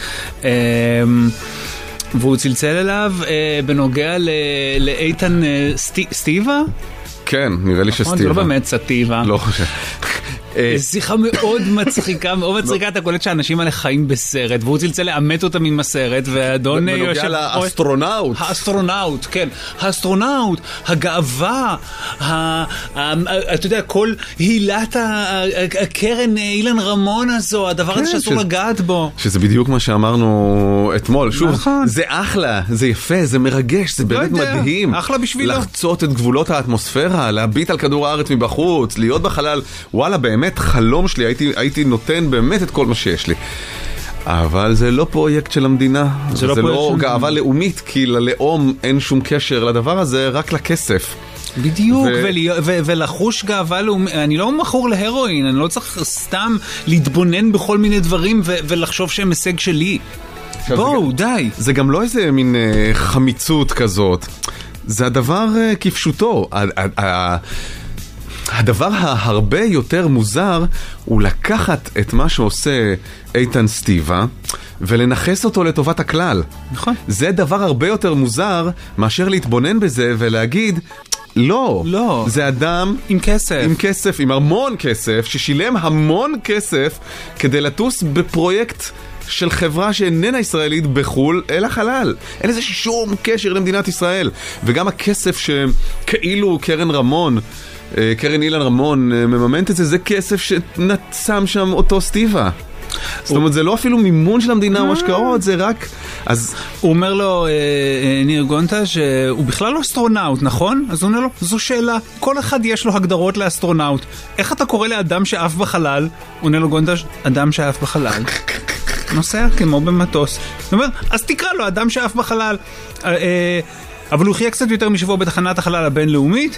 והוא צלצל אליו בנוגע לאיתן סטיבה? כן, נראה לי שסטיבה. זה לא באמת סטיבה. לא חושב. שיחה מאוד מצחיקה, מאוד מצחיקה, אתה קולט שהאנשים האלה חיים בסרט, והוא צלצל לאמת אותם עם הסרט, והאדון יושב... בנוגע לאסטרונאוט. האסטרונאוט, כן. האסטרונאוט, הגאווה, אתה יודע, כל הילת הקרן אילן רמון הזו, הדבר הזה שאסור לגעת בו. שזה בדיוק מה שאמרנו אתמול. שוב, זה אחלה, זה יפה, זה מרגש, זה באמת מדהים. אחלה בשבילו. לחצות את גבולות האטמוספירה, להביט על כדור הארץ מבחוץ, להיות בחלל. וואלה, באמת חלום שלי, הייתי, הייתי נותן באמת את כל מה שיש לי. אבל זה לא פרויקט של המדינה. זה, זה לא, לא גאווה של... לאומית, כי ללאום אין שום קשר לדבר הזה, רק לכסף. בדיוק, ו... ו... ו... ולחוש גאווה לאומית. אני לא מכור להרואין, אני לא צריך סתם להתבונן בכל מיני דברים ו... ולחשוב שהם הישג שלי. בואו, זה... די. זה גם לא איזה מין uh, חמיצות כזאת. זה הדבר uh, כפשוטו. ה... ה... ה... הדבר ההרבה יותר מוזר הוא לקחת את מה שעושה איתן סטיבה ולנחס אותו לטובת הכלל. נכון. זה דבר הרבה יותר מוזר מאשר להתבונן בזה ולהגיד לא, לא. זה אדם עם כסף. עם כסף, עם המון כסף, ששילם המון כסף כדי לטוס בפרויקט של חברה שאיננה ישראלית בחול אל החלל. אין לזה שום קשר למדינת ישראל. וגם הכסף שכאילו קרן רמון, קרן אילן רמון מממנת את זה, זה כסף שנצם שם אותו סטיבה. זאת אומרת, זה לא אפילו מימון של המדינה או השקעות, זה רק... אז הוא אומר לו, ניר גונטה, שהוא בכלל לא אסטרונאוט, נכון? אז הוא אומר לו, זו שאלה. כל אחד יש לו הגדרות לאסטרונאוט. איך אתה קורא לאדם שאף בחלל? הוא אומר לו, גונטה, אדם שאף בחלל. נוסע כמו במטוס. הוא אומר, אז תקרא לו, אדם שאף בחלל. אבל הוא חיה קצת יותר משבוע בתחנת החלל הבינלאומית.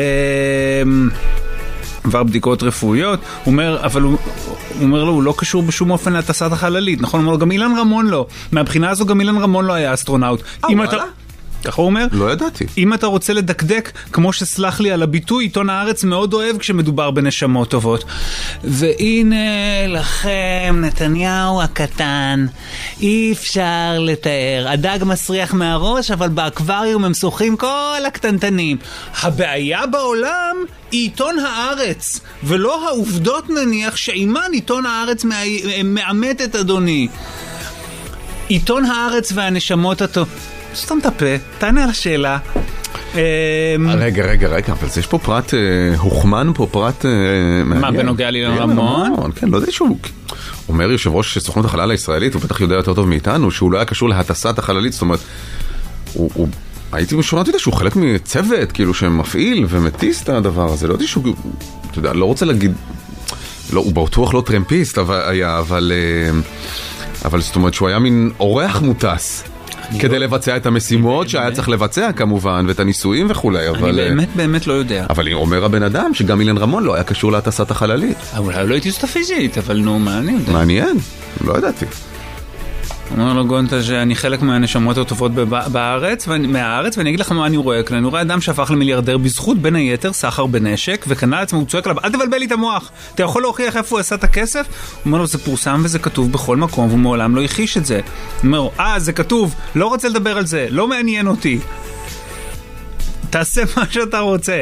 עבר בדיקות רפואיות. הוא אומר, אבל הוא, הוא אומר לו, הוא לא קשור בשום אופן להטסת החללית. נכון? הוא אומר לו, גם אילן רמון לא. מהבחינה הזו גם אילן רמון לא היה אסטרונאוט. אם אתה... ככה הוא אומר? לא ידעתי. אם אתה רוצה לדקדק, כמו שסלח לי על הביטוי, עיתון הארץ מאוד אוהב כשמדובר בנשמות טובות. והנה לכם, נתניהו הקטן, אי אפשר לתאר. הדג מסריח מהראש, אבל באקווריום הם שוחים כל הקטנטנים. הבעיה בעולם היא עיתון הארץ, ולא העובדות נניח שעימן עיתון הארץ מאמת את אדוני. עיתון הארץ והנשמות הטוב. סתם תפה, תענה על השאלה. רגע, רגע, רגע, אבל יש פה פרט, הוכמן פה פרט מעניין. מה, בנוגע לאילן רמון? כן, לא יודע שהוא... אומר יושב ראש סוכנות החלל הישראלית, הוא בטח יודע יותר טוב מאיתנו, שהוא לא היה קשור להטסת החללית, זאת אומרת, הוא... הייתי משורנת יודע שהוא חלק מצוות, כאילו שמפעיל ומטיס את הדבר הזה, לא יודע שהוא... אתה יודע, לא רוצה להגיד... לא, הוא בטוח לא טרמפיסט היה, אבל... אבל זאת אומרת שהוא היה מין אורח מוטס. כדי לבצע את המשימות שהיה צריך לבצע כמובן, ואת הניסויים וכולי, אבל... אני באמת באמת לא יודע. אבל אומר הבן אדם שגם אילן רמון לא היה קשור להטסת החללית. אולי לא הייתי עושה פיזית, אבל נו, מה אני יודע? מעניין, לא ידעתי. אומר לו גונטה שאני חלק מהנשמות הטובות בארץ, מהארץ, ואני אגיד לך מה אני רואה כאן. אני רואה אדם שהפך למיליארדר בזכות בין היתר סחר בנשק, וקנה לעצמו, הוא צועק עליו, אל תבלבל לי את המוח, אתה יכול להוכיח איפה הוא עשה את הכסף? הוא אומר לו, זה פורסם וזה כתוב בכל מקום, והוא מעולם לא הכחיש את זה. הוא אומר לו, אה, זה כתוב, לא רוצה לדבר על זה, לא מעניין אותי. תעשה מה שאתה רוצה.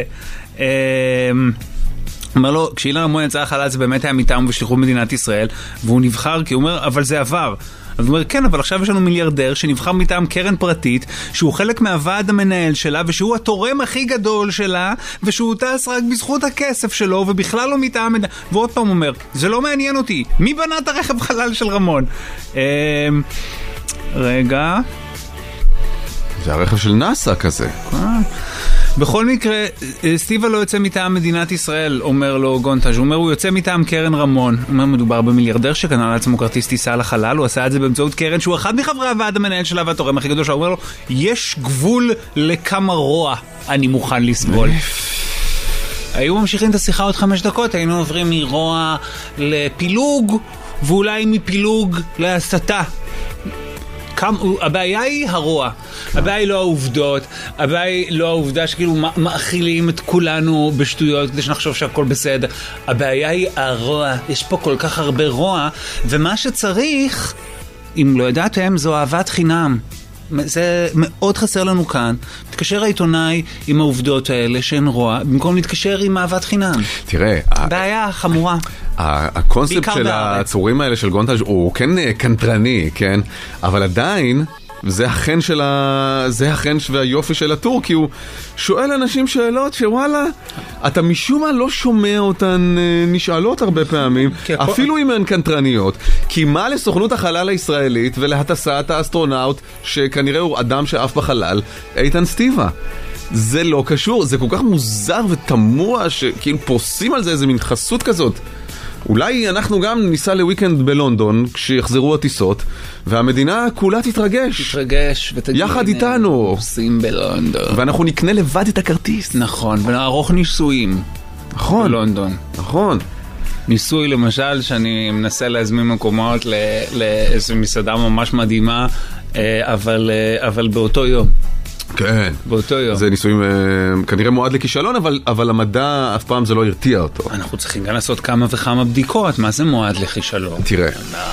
אומר לו, כשאילן רמון יצא לחלל זה באמת היה מטעם בשליחות מדינת ישראל, והוא נבחר כי הוא אומר, אבל זה עבר. אז הוא אומר, כן, אבל עכשיו יש לנו מיליארדר שנבחר מטעם קרן פרטית, שהוא חלק מהוועד המנהל שלה, ושהוא התורם הכי גדול שלה, ושהוא טס רק בזכות הכסף שלו, ובכלל לא מטעם... ועוד פעם אומר, זה לא מעניין אותי. מי בנה את הרכב חלל של רמון? רגע... זה הרכב של נאסא כזה. בכל מקרה, סטיבה לא יוצא מטעם מדינת ישראל, אומר לו גונטאז', הוא אומר, הוא יוצא מטעם קרן רמון. הוא אומר, מדובר במיליארדר שקנה לעצמו כרטיס טיסה לחלל, הוא עשה את זה באמצעות קרן שהוא אחד מחברי הוועד המנהל שלה והתורם הכי גדול שלה. הוא אומר לו, יש גבול לכמה רוע אני מוכן לסבול. היו ממשיכים את השיחה עוד חמש דקות, היינו עוברים מרוע לפילוג, ואולי מפילוג להסתה. הבעיה היא הרוע, הבעיה היא לא העובדות, הבעיה היא לא העובדה שכאילו מאכילים את כולנו בשטויות כדי שנחשוב שהכל בסדר. הבעיה היא הרוע, יש פה כל כך הרבה רוע, ומה שצריך, אם לא ידעתם, זו אהבת חינם. זה מאוד חסר לנו כאן. מתקשר העיתונאי עם העובדות האלה שהן רוע, במקום להתקשר עם אהבת חינם. תראה, בעיה חמורה. הקונספט של הצורים האלה של גונטאז' הוא כן קנטרני, כן? אבל עדיין זה החן של ה... זה החן והיופי של הטור, כי הוא שואל אנשים שאלות שוואלה, אתה משום מה לא שומע אותן נשאלות הרבה פעמים, אפילו אם הן קנטרניות. כי מה לסוכנות החלל הישראלית ולהטסת האסטרונאוט, שכנראה הוא אדם שאף בחלל, איתן סטיבה? זה לא קשור, זה כל כך מוזר ותמוה שכאילו פורסים על זה איזה מין חסות כזאת. אולי אנחנו גם ניסע לוויקנד בלונדון כשיחזרו הטיסות, והמדינה כולה תתרגש. תתרגש ותגיד, יחד איתנו. נוסעים בלונדון. ואנחנו נקנה לבד את הכרטיס. נכון, ונערוך ניסויים. נכון. בלונדון. נכון. ניסוי למשל שאני מנסה להזמין מקומות לאיזו מסעדה ממש מדהימה, אבל, אבל באותו יום. כן. באותו יום. זה ניסויים כנראה מועד לכישלון, אבל, אבל המדע אף פעם זה לא הרתיע אותו. אנחנו צריכים גם לעשות כמה וכמה בדיקות, מה זה מועד לכישלון? תראה.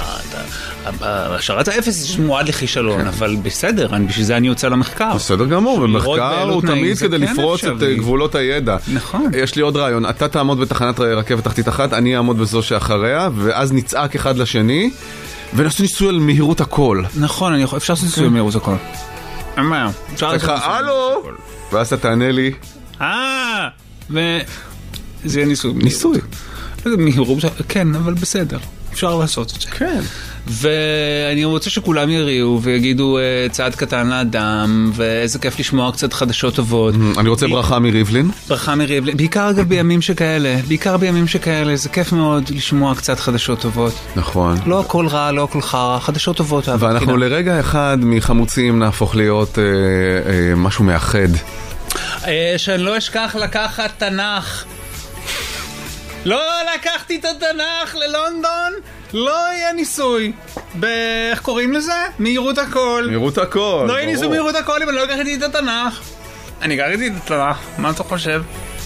השערת האפס מועד לכישלון, אבל בסדר, בשביל זה אני יוצא למחקר. בסדר גמור, ומחקר הוא תמיד כדי לפרוץ את גבולות הידע. נכון. יש לי עוד רעיון, אתה תעמוד בתחנת רכבת תחתית אחת, אני אעמוד בזו שאחריה, ואז נצעק אחד לשני, ונעשו ניסוי על מהירות הכל. נכון, אפשר לעשות ניסוי על מהירות הכל. מה? אפשר לעשות ניסוי על הלו! ואז אתה תענה לי. אה! וזה יהיה ניסוי. ניסוי. כן, אבל בסדר. אפשר לעשות את זה. כן. ואני רוצה שכולם יריעו ויגידו צעד קטן לאדם, ואיזה כיף לשמוע קצת חדשות טובות. אני רוצה ברכה מריבלין. ברכה מריבלין. בעיקר אגב בימים שכאלה. בעיקר בימים שכאלה. זה כיף מאוד לשמוע קצת חדשות טובות. נכון. לא הכל רע, לא הכל חרא. חדשות טובות. ואנחנו לרגע אחד מחמוצים נהפוך להיות אה, אה, משהו מאחד. אה, שאני לא אשכח לקחת תנ"ך. לא לקחתי את התנ"ך ללונדון, לא יהיה ניסוי. איך קוראים לזה? מהירות הכל. מהירות הכל. לא יהיה ניסוי מהירות הכל אם אני לא לקחתי את התנ"ך. אני לקחתי את התנ"ך, מה אתה חושב?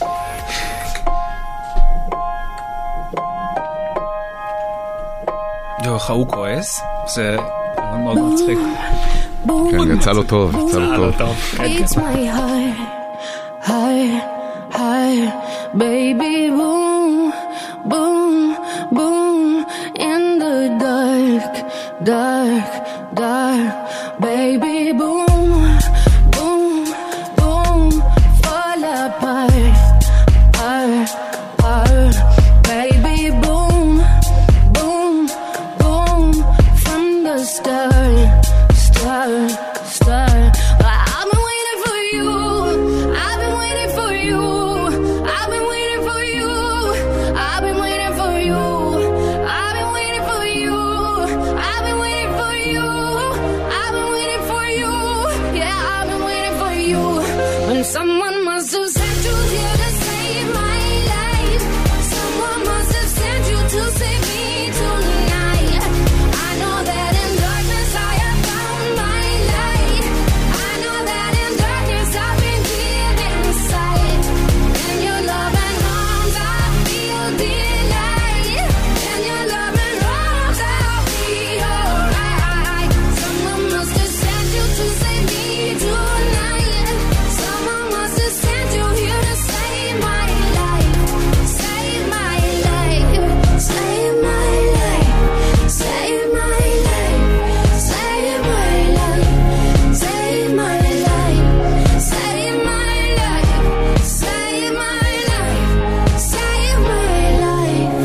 יו, איך הוא כועס? זה מאוד מצחיק. כן, יצא לו טוב, יצא לו טוב. It's my heart, heart, heart, baby boom, boom, boom, in the dark, dark, dark, baby boom, boom, boom, fall apart, apart, apart, baby boom, boom, boom, from the start, start, start. I've been waiting for you, I've been waiting for you, I've been waiting for you, I've been waiting for you, I've been waiting for you, I've been waiting for you, I've been waiting for you, yeah, I've been waiting for you. When someone must have sent you here to save my life, someone must have sent you to save me tonight. I know that in darkness I have found my light. I know that in darkness I've been given sight. In your loving arms I feel delight. In your loving arms I'll be alright. Someone must have sent you to save me tonight. Someone must have sent you here to save my life. Save my life. Save my life. Save my life. Save my life. Save my life. Save my life. Save my life. Save my life.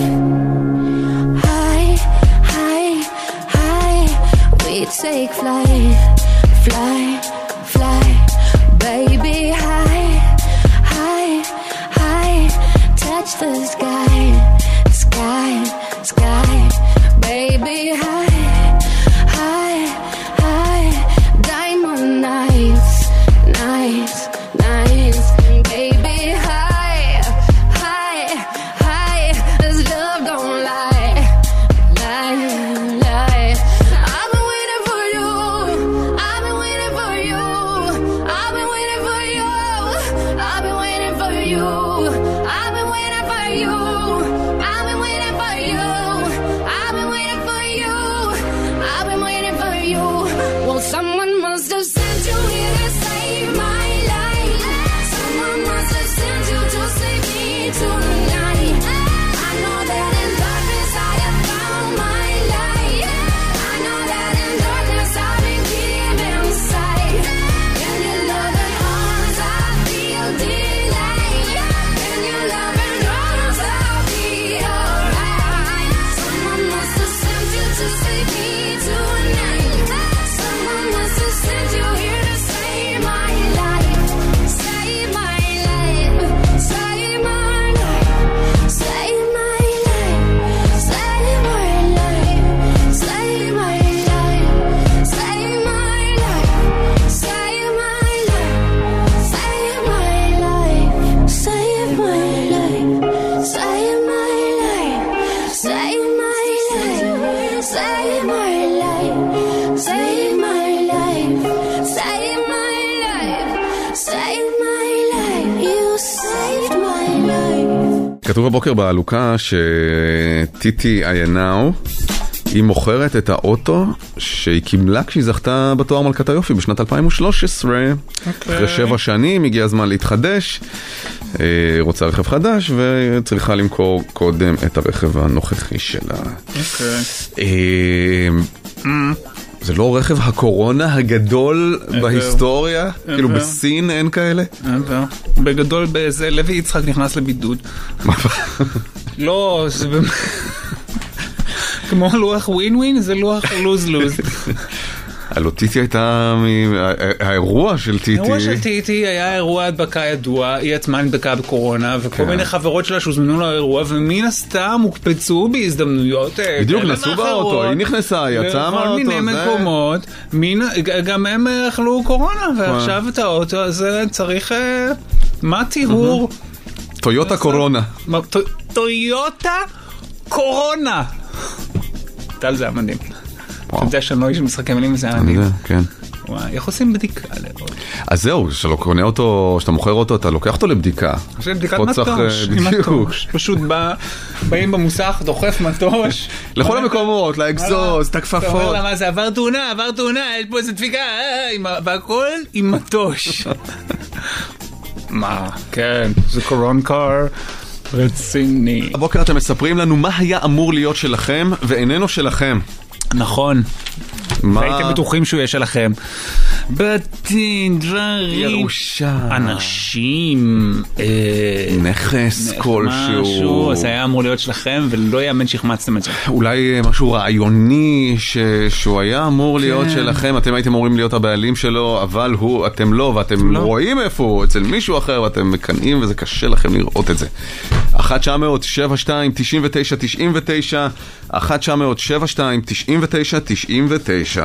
High, high, high. We take flight, fly, fly, baby. High, high, high. Touch the sky, sky, sky, baby. High, high, high. Diamond nights, nights, nights, baby. High, high, high. This love don't lie, lie, lie. I've been waiting for you, כתוב בבוקר בעלוקה שטיטי איינאו היא מוכרת את האוטו שהיא קיבלה כשהיא זכתה בתואר מלכת היופי בשנת אלפיים ושלוש עשרה. Okay. אחרי שבע שנים הגיע הזמן להתחדש, רוצה רכב חדש וצריכה למכור קודם את הרכב הנוכחי שלה. Okay. זה לא רכב הקורונה הגדול בהיסטוריה? כאילו בסין אין כאלה? בגדול בזה, לוי יצחק נכנס לבידוד. לא, זה באמת... כמו לוח ווין ווין, זה לוח לוז לוז. הלוא טיטי הייתה, האירוע של טיטי... האירוע של טיטי היה אירוע הדבקה ידוע, היא עצמה הדבקה בקורונה, וכל מיני חברות שלה שהוזמנו לאירוע, ומן הסתם הוקפצו בהזדמנויות... בדיוק, נסעו באוטו, היא נכנסה, יצאה מהאוטו, לכל מיני מקומות, גם הם אכלו קורונה, ועכשיו את האוטו הזה צריך... מה טיהור? טויוטה קורונה. טויוטה קורונה! טל זה המדהים. אתה יודע שאני לא איש משחקי מילים וזה המדהים. אני יודע, כן. וואי, איך עושים בדיקה? אז זהו, כשאתה קונה אותו, כשאתה מוכר אותו, אתה לוקח אותו לבדיקה. עושים בדיקת מטוש. מטוש. פשוט באים במוסך, דוחף מטוש. לכל המקומות, לאקזוז, את הכפפות. אתה אומר לה, מה זה, עבר תאונה, עבר תאונה, יש פה איזה דפיקה, והכל עם מטוש. מה? כן, זה קורון קאר. רציני. הבוקר אתם מספרים לנו מה היה אמור להיות שלכם ואיננו שלכם. נכון. והייתם בטוחים שהוא יהיה שלכם. בתים, דברים, ירושה, אנשים, נכס כלשהו. זה היה אמור להיות שלכם ולא יאמן שהחמצתם את זה. אולי משהו רעיוני שהוא היה אמור להיות שלכם, אתם הייתם אמורים להיות הבעלים שלו, אבל הוא, אתם לא, ואתם רואים איפה הוא, אצל מישהו אחר, ואתם מקנאים וזה קשה לכם לראות את זה. אחת תשע אפס אפס שבע שתיים תשעים ותשע תשעים ותשע אחת תשע אפס אפס שבע שתיים תשעים ותשע תשעים ותשע.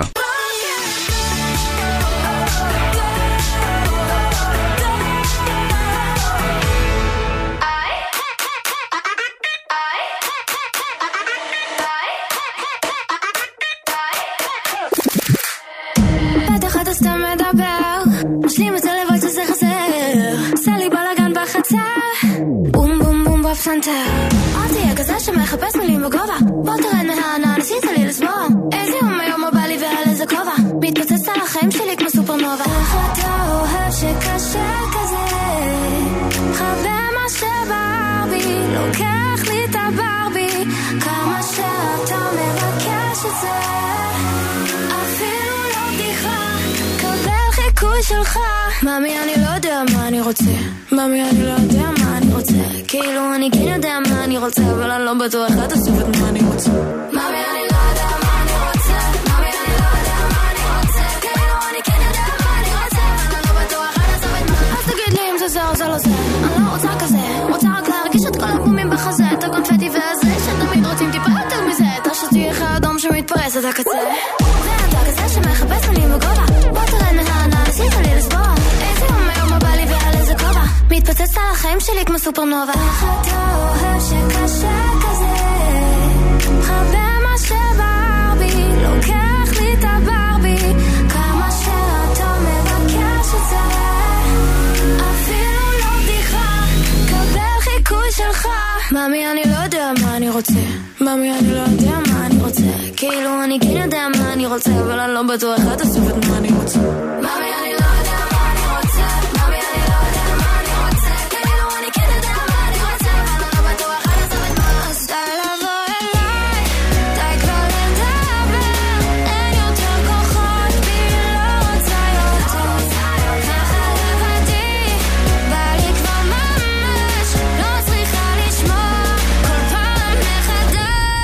בטח אתה סתם מדבר, משלים את הלב שזה חסר, עושה לי בלגן בחצר, בום בום בום בפסנתר, אל תהיה כזה שמחפש מילים בגובה, בוא תרד מהענן, עשית לי לסבור, איזה יום היום בא לי ועל איזה כובע, מתפוצץ על החיים שלי כמו סופרנובה. איך אתה אוהב שקשה כזה, חבר מה שבא בי, לוקח לי את הברבי, כמה שאתה מבקש את זה, אפילו לא בדיחה, קבל חיקוי שלך. מאמי אני לא יודע מה אני רוצה, מאמי אני לא יודע מה אני רוצה, כאילו אני כן יודע מה אני רוצה, אבל אני לא בטוח עד הסוף את מה אני רוצה. מאמי אני לא יודע מה אני רוצה, מאמי אני לא יודע מה אני רוצה, כאילו אני כן יודע מה אני רוצה, אבל אני לא בטוח עד הסוף את מה. אז תגיד לי אם זה זה או זה לא זה, אני לא רוצה כזה, רוצה רק להרגיש את כל הבומים בחזה, את הקונפטי והזה שתמיד רוצים טיפה יותר מזה, את השתי אחד אדום שמתפרס עד הקצה, ואתה כזה שמחפש מילים בגובה, בוא תרד מהענן, עשית לי לסבור, איזה יום היום הבא לי ועל איזה כובע, מתפוצץ על החיים שלי כמו סופרנובה. איך אתה אוהב שקשה כזה, חבר מה שבא בי, לוקח לי את הברבי, כמה שאתה מבקש את זה, אפילו לא בדיחה, קבל חיקוי שלך. מאמי אני לא יודע מה אני רוצה, מאמי אני לא יודע מה אני רוצה, כאילו אני כן יודע מה אני רוצה, אבל אני לא בטוח עד הסוף את מה אני רוצה. מאמי אני לא יודע מה אני רוצה, מאמי אני לא יודע מה אני רוצה, כאילו אני כן יודע מה אני רוצה, אבל אני לא בטוח עד הסוף את מה. אז די לבוא אליי, די כבר לדבר, אין יותר כוחות בי, לא רוצה יותר, ככה לבדי, בא לי כבר ממש, לא צריכה לשמוע כל פעם מחדש.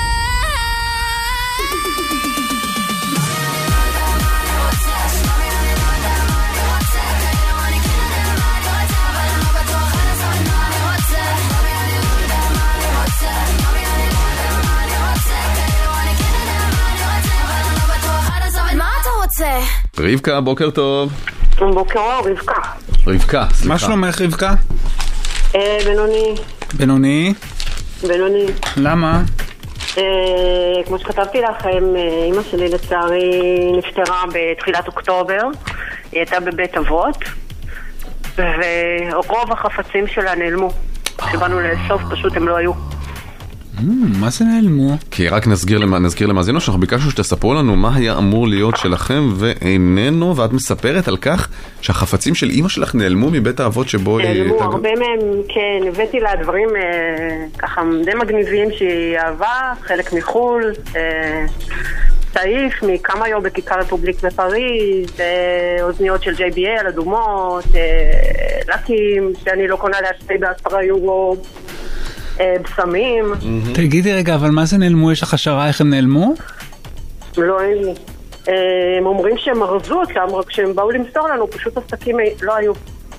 רבקה, בוקר טוב. בוקר אור, רבקה. רבקה, סליחה. מה שלומך רבקה? בינוני. בינוני? בינוני. למה? כמו שכתבתי לכם, אמא שלי לצערי נפטרה בתחילת אוקטובר. היא הייתה בבית אבות, ורוב החפצים שלה נעלמו. כשבאנו לאסוף פשוט הם לא היו. מה זה נעלמו? כי רק נזכיר למאזינו שאנחנו ביקשנו שתספרו לנו מה היה אמור להיות שלכם ואיננו, ואת מספרת על כך שהחפצים של אמא שלך נעלמו מבית האבות שבו היא... נעלמו, הרבה מהם, כן, הבאתי לה דברים ככה די מגניבים שהיא אהבה, חלק מחול, צעיף מקמיו בכיכר רפובליק בפריז, אוזניות של ג'יי בי אל, אדומות, לקים שאני לא קונה להשתי בעשרה יורו, בשמים. תגידי רגע, אבל מה זה נעלמו? יש לך השערה איך הם נעלמו? לא, הם אומרים שהם ארזו אותם, רק כשהם באו למסור לנו, פשוט עסקים לא היו.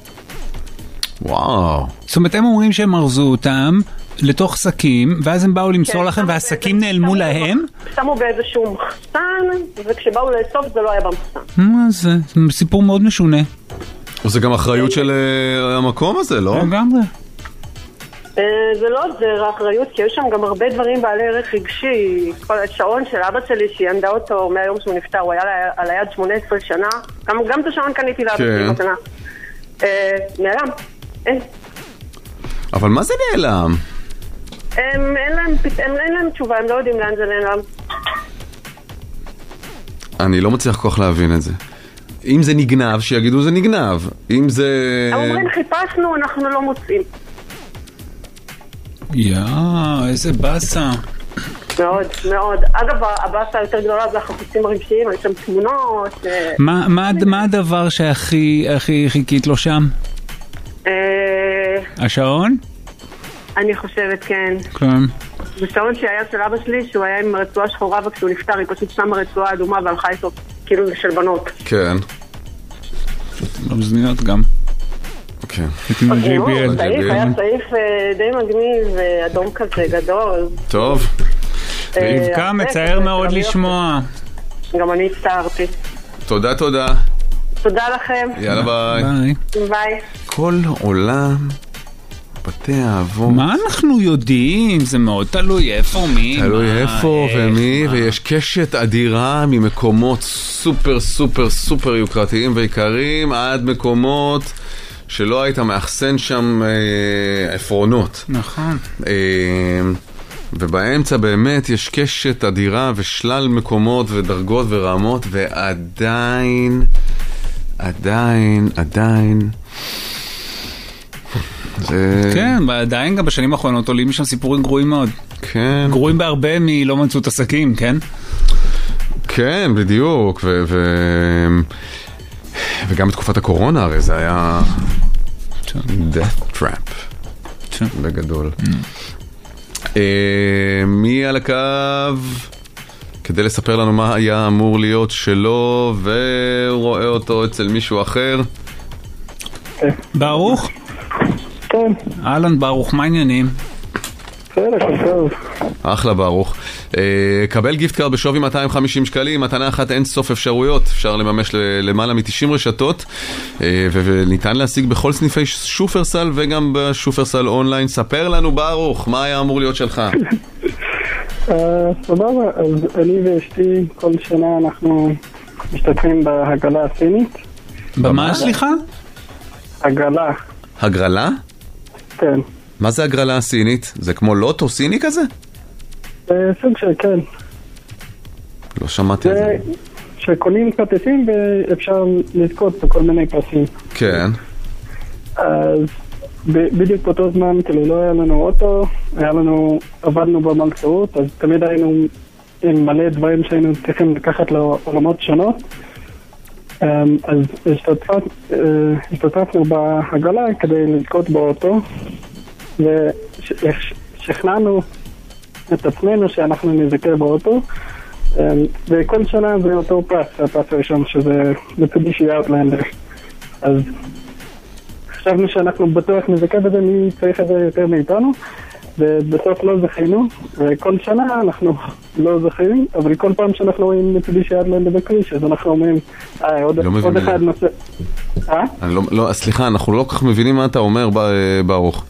וואו. זאת אומרת, הם אומרים שהם ארזו אותם לתוך שקים, ואז הם באו למסור לכם, והעסקים נעלמו להם? שמו באיזשהו מחסן, וכשבאו לאסוף זה לא היה במחסן. מה זה? סיפור מאוד משונה. זה גם אחריות של המקום הזה, לא? לגמרי. זה לא עוזר האחריות, כי יש שם גם הרבה דברים בעלי ערך רגשי. כל השעון של אבא שלי שינדה אותו מהיום שהוא נפטר, הוא היה על היד שמונה עשרה שנה, גם את השעון קניתי לאבא שלי מתנה. נעלם, אין. אבל מה זה נעלם? אין להם תשובה, הם לא יודעים לאן זה נעלם. אני לא מצליח כוח להבין את זה. אם זה נגנב, שיגידו זה נגנב. אם זה... הם אומרים חיפשנו, אנחנו לא מוצאים. יאה, איזה בסה. מאוד, מאוד. אגב, הבאסה היותר גדולה זה החפצים הרגשיים, יש שם תמונות. מה הדבר שהכי חיכית לו שם? השעון? אני חושבת, כן. כן. זה שעון שהיה של אבא שלי, שהוא היה עם רצועה שחורה, וכשהוא נפטר, היא פשוט שמה רצועה אדומה והלכה איתו, כאילו זה של בנות. כן. אוזניות גם. אוקיי. היה סעיף די מגניב, אדום כזה גדול. טוב. רבקה, מצער מאוד לשמוע. גם אני הצטערתי. תודה, תודה. תודה לכם. יאללה ביי. ביי. כל עולם בתי האבות. מה אנחנו יודעים? זה מאוד תלוי איפה, מי. תלוי איפה ומי, ויש קשת אדירה ממקומות סופר סופר סופר יוקרתיים ויקרים עד מקומות שלא היית מאחסן שם אה, עפרונות. נכון. אה, ובאמצע באמת יש קשת אדירה ושלל מקומות ודרגות ורמות, ועדיין, עדיין, עדיין... זה... כן, ועדיין גם בשנים האחרונות עולים משם סיפורים גרועים מאוד. כן. גרועים בהרבה מלא מצאו את עסקים, כן? כן, בדיוק. ו... ו... וגם בתקופת הקורונה הרי זה היה death trap בגדול. מי על הקו כדי לספר לנו מה היה אמור להיות שלו ורואה אותו אצל מישהו אחר? ברוך? כן. אהלן ברוך, מה העניינים? בסדר, טוב. אחלה ברוך. קבל גיפט קארד בשווי מאתיים וחמישים שקלים, מתנה אחת אין סוף אפשרויות, אפשר לממש למעלה מ-תשעים רשתות, וניתן להשיג בכל סניפי שופרסל וגם בשופרסל אונליין. ספר לנו ברוך, מה היה אמור להיות שלך? סבבה, אז אני ואשתי כל שנה אנחנו משתתפים בהגרלה הסינית. במה סליחה? הגרלה. הגרלה? כן. מה זה הגרלה הסינית? זה כמו לוטו סיני כזה? סוג של כן. לא שמעתי את זה. שקונים כרטיסים ואפשר לזכות בכל מיני פרסים. כן. אז בדיוק באותו זמן, כאילו לא היה לנו אוטו, היה לנו, עבדנו במלצרות, אז תמיד היינו עם מלא דברים שהיינו צריכים לקחת לעולמות שונות. אז השתתפנו בהגרלה כדי לזכות באוטו, ושכנענו את עצמנו שאנחנו נזכה באוטו, וכל שנה זה אותו פרס, הפרס הראשון שזה מיצובישי אאוטלנדר. אז חשבנו שאנחנו בטוח נזכה בזה, מי צריך את זה יותר מאיתנו, ובסוף לא זכינו, וכל שנה אנחנו לא זכינו, אבל כל פעם שאנחנו רואים מיצובישי אאוטלנדר בכביש, אז אנחנו אומרים, אה, עוד אחד נושא. אה? לא, סליחה, אנחנו לא כך מבינים מה אתה אומר, ברוך.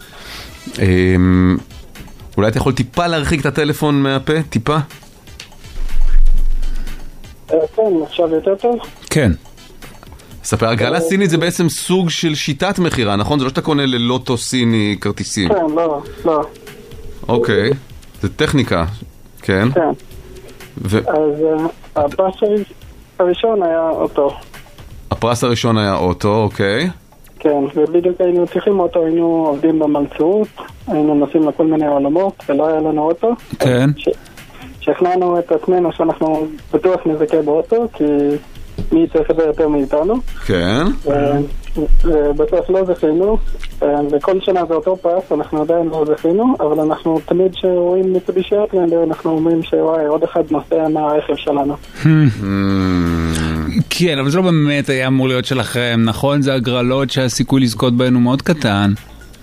אולי אתה יכול טיפה להרחיק את הטלפון מהפה? טיפה? כן, עכשיו יותר טוב? כן. ספר, הגרלה סינית זה בעצם סוג של שיטת מחירה, נכון? זה לא שאתה קונה ללוטו סיני כרטיסים. כן, לא, לא. אוקיי, זה טכניקה, כן? כן. אז הפרס הראשון היה אוטו. הפרס הראשון היה אוטו, אוקיי. כן, ובדיוק היינו צריכים אוטו, היינו עובדים במלצרות, היינו נוסעים לכל מיני עולמות, ולא היה לנו אוטו. כן. שכנענו את עצמנו שאנחנו בטוח נזכה באוטו, כי מי צריך את זה יותר מאיתנו. כן. ובטוח לא זכינו, וכל שנה זה אותו פרס, אנחנו עדיין לא זכינו, אבל אנחנו תמיד שרואים מיצובישי אאוטלנדר, אנחנו אומרים שוואי, עוד אחד נוסע מהרכב שלנו. כן, אבל זה לא באמת היה אמור להיות שלכם, נכון? זה הגרלות שהסיכוי לזכות בהן הוא מאוד קטן.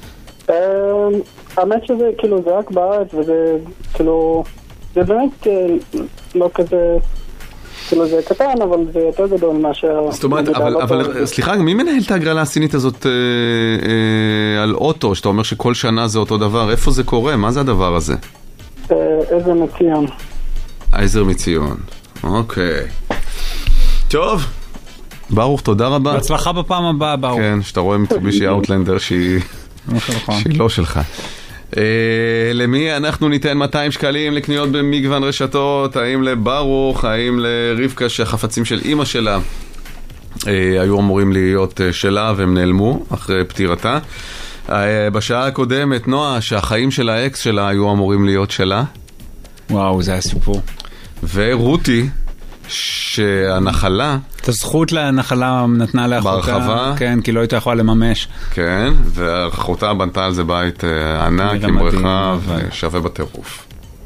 האמת שזה, כאילו, זה רק בארץ, וזה, כאילו, זה באמת לא כזה, כאילו, זה קטן, אבל זה יותר גדול מאשר... זאת אומרת, אבל, סליחה, מי מנהל את הגרלה הסינית הזאת על אוטו, שאתה אומר שכל שנה זה אותו דבר? איפה זה קורה? מה זה הדבר הזה? עזר מציון. עזר מציון, אוקיי. טוב, ברוך, תודה רבה. בהצלחה בפעם הבאה, ברוך. כן, שאתה רואה מיצובישי אאוטלנדר שהיא לא שלך. למי אנחנו ניתן מאתיים שקלים לקניות במגוון רשתות? האם לברוך, האם לרבקה שהחפצים של אמא שלה היו אמורים להיות שלה והם נעלמו אחרי פטירתה? בשעה הקודמת נועה שהחיים של האקס שלה היו אמורים להיות שלה. וואו, זה היה סיפור. ורותי שהנחלה... את הזכות להנחלה נתנה לאחותה. בהרחבה. כן, כי לא הייתה יכולה לממש. כן, ואחותה בנתה על זה בית ענק עם בריכה ושווה בטירוף.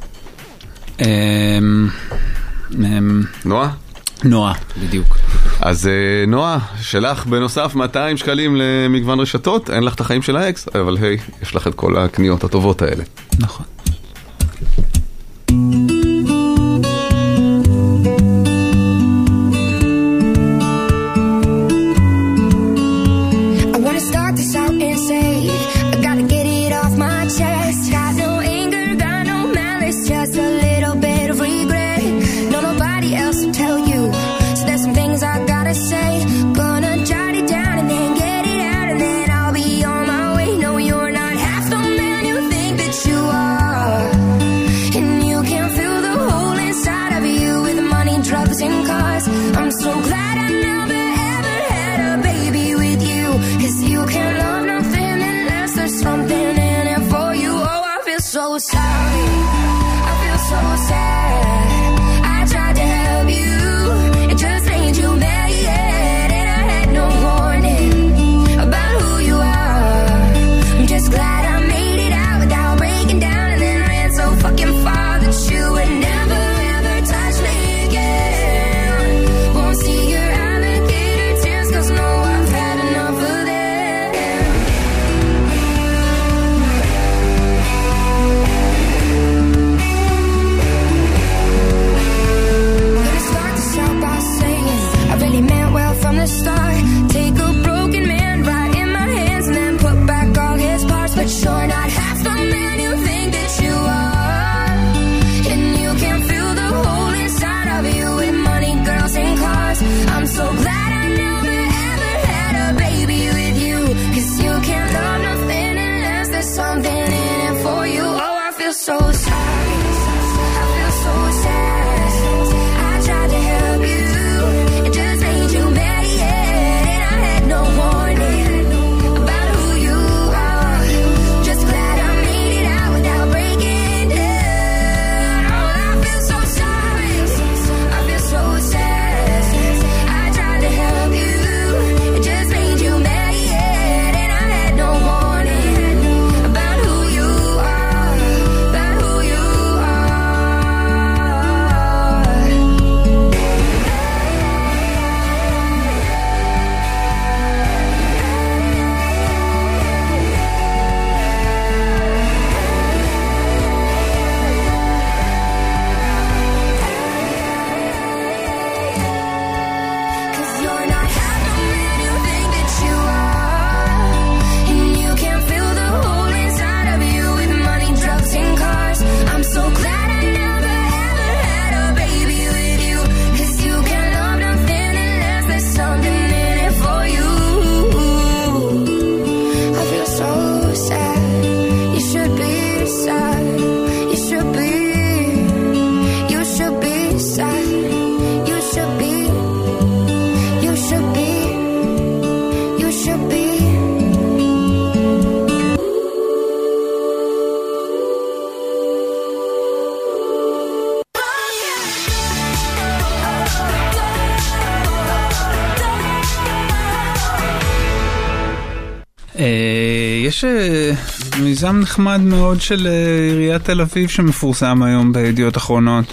נועה? נועה, בדיוק. אז נועה, שלך בנוסף מאתיים שקלים למגוון רשתות, אין לך את החיים של האקס, אבל היי, יש לך את כל הקניות הטובות האלה. נכון. You are יש מיזם נחמד מאוד של עיריית תל אביב שמפורסם היום בידיעות אחרונות.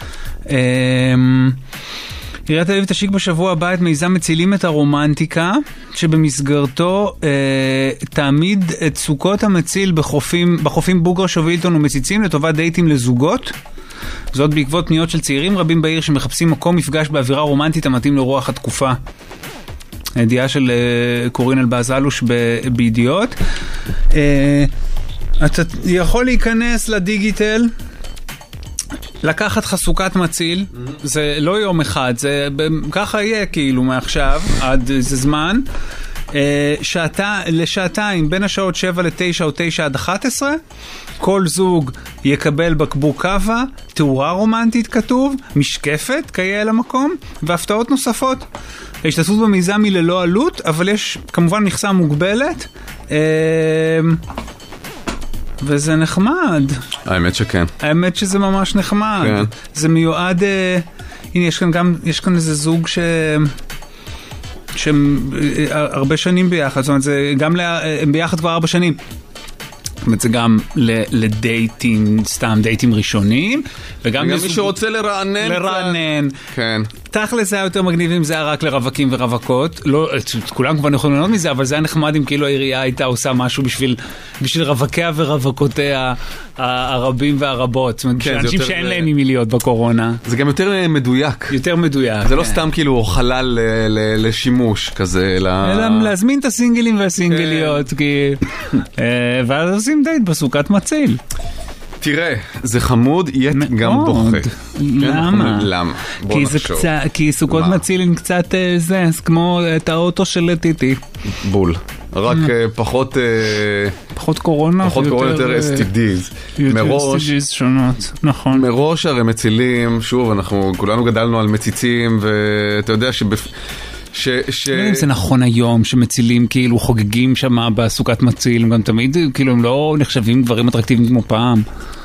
עיריית תל אביב תשיק בשבוע הבא את מיזם מצילים את הרומנטיקה, שבמסגרתו אה, תעמיד את סוכות המציל בחופים, בחופים בוגרה שובילטון ומציצים לטובת דייטים לזוגות. זאת בעקבות פניות של צעירים רבים בעיר שמחפשים מקום מפגש באווירה רומנטית המתאים לרוח התקופה. הידיעה של אה, קורין אלבאז אלוש ב- בידיעות. אה, אתה יכול להיכנס לדיגיטל, לקחת חסוכת מציל, זה לא יום אחד, זה ככה יהיה כאילו מעכשיו, עד איזה זמן, שעתה, לשעתיים, בין השעות שבע לתשע או תשע עד אחת עשרה, כל זוג יקבל בקבוק קווה, תאורה רומנטית כתוב, משקפת, כיאה למקום, והפתעות נוספות. ההשתתפות במיזם היא ללא עלות, אבל יש כמובן מכסה מוגבלת, וזה נחמד. האמת שכן. האמת שזה ממש נחמד. כן. זה מיועד, אה, הנה יש כאן גם, יש כאן איזה זוג ש... שהם אה, הרבה שנים ביחד, זאת אומרת, זה גם, לה, הם ביחד כבר ארבע שנים. זאת אומרת, זה גם לדייטים, סתם דייטים ראשונים, וגם מי שרוצה לרענן. לרענן. כן. תכל'ס זה היה יותר מגניב אם זה היה רק לרווקים ורווקות. לא, כולם כבר יכולים לנות מזה, אבל זה היה נחמד אם כאילו העירייה הייתה עושה משהו בשביל, בשביל רווקיה ורווקותיה הרבים והרבות. זאת אומרת, כן, אנשים יותר... שאין להם עם מי להיות בקורונה. זה גם יותר מדויק. יותר מדויק. זה כן. לא סתם כאילו חלל ל- ל- לשימוש כזה. ל... אלא להזמין את הסינגלים והסינגליות. כן. כי... ואז עושים דייט בסוכת מציל. תראה, זה חמוד, יהיה גם דוחה. למה? למה? כי זה קצת, כי סוכות מציל הם קצת זה, כמו את האוטו של טיטי. בול. רק פחות... פחות קורונה. פחות קורונה, יותר אס טי דיז. יותר אס טי דיז שונות, נכון. מראש הרי מצילים, שוב, אנחנו כולנו גדלנו על מציצים, ואתה יודע שבפ... ש... ש... לא יודע אם זה נכון היום שמצילים כאילו חוגגים שם בסוכת מציל, הם גם תמיד כאילו הם לא נחשבים דברים אטרקטיביים כמו פעם.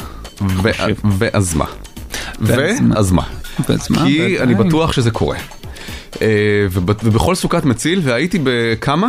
ואז מה? ואז מה? כי אני בטוח שזה קורה. ובכל סוכת מציל, והייתי בכמה,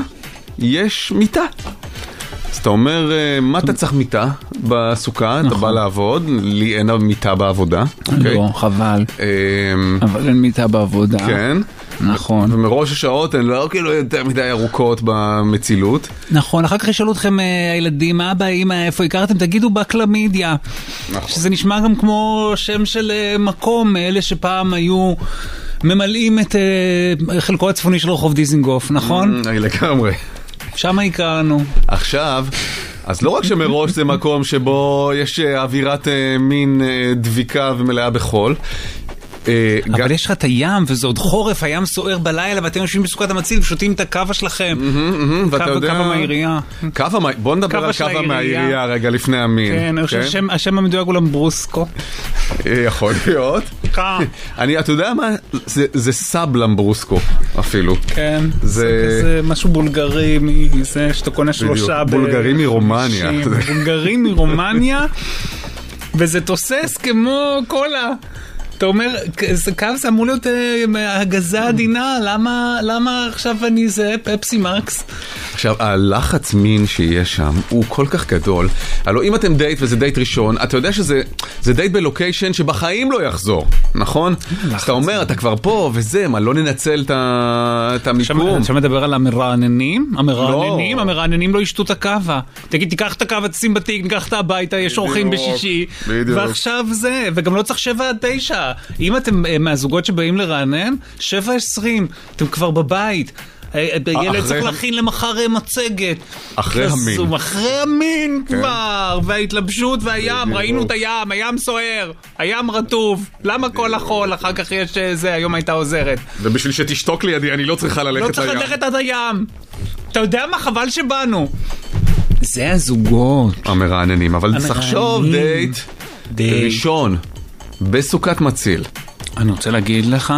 יש מיטה. אז אתה אומר, מה אתה צריך מיטה בסוכה? אתה בא לעבוד, לי אין מיטה בעבודה. לא, חבל. אבל אין מיטה בעבודה. כן. נכון. ומראש השעות הן לא כאילו יותר מדי ארוכות במצילות. נכון, אחר כך ישאלו אתכם הילדים, אבא, אמא, איפה הכרתם? תגידו בקלמידיה. נכון. שזה נשמע גם כמו שם של מקום, אלה שפעם היו ממלאים את חלקו הצפוני של רחוב דיזינגוף, נכון? לגמרי. שם הכרנו. עכשיו, אז לא רק שמראש זה מקום שבו יש אווירת מין דביקה ומלאה בחול, אבל יש לך את הים, וזה עוד חורף, הים סוער בלילה, ואתם יושבים בסוכת המציל ושותים את הקווה שלכם. קווה מהעירייה. בוא נדבר על קווה מהעירייה רגע לפני המין. כן, השם המדויק הוא למברוסקו. יכול להיות. אתה יודע מה? זה סאב למברוסקו אפילו. כן, זה כזה משהו בולגרי, זה שאתה קונה שלושה. בולגרי מרומניה. בולגרי מרומניה, וזה תוסס כמו קולה. אתה אומר, קו זה אמור להיות הגזה עדינה, למה, למה עכשיו אני זה פפסי מרקס? עכשיו, הלחץ מין שיש שם הוא כל כך גדול. הלוא אם אתם דייט וזה דייט ראשון, אתה יודע שזה זה דייט בלוקיישן שבחיים לא יחזור, נכון? אז אתה אומר, אתה כבר פה וזה, מה, לא ננצל את המיקום? עכשיו מדבר על המרעננים? המרעננים, המרעננים לא ישתו את הקווה. תגיד, תיקח את הקווה, תשים בתיק, ניקח את הביתה, יש אורחים בשישי. ועכשיו זה, וגם לא צריך שבע עד תשע. אם אתם מהזוגות שבאים לרענן, שבע עשרים, אתם כבר בבית. ילד צריך להכין למחר מצגת. אחרי המין. אחרי המין כבר. וההתלבשות והים, ראינו את הים, הים סוער, הים רטוב. למה כל החול? אחר כך יש זה, היום הייתה עוזרת. ובשביל שתשתוק לידי, אני לא צריכה ללכת לים. לא צריך ללכת עד הים. אתה יודע מה? חבל שבאנו. זה הזוגות. המרעננים, אבל תחשוב דייט ראשון בסוכת מציל. אני רוצה להגיד לך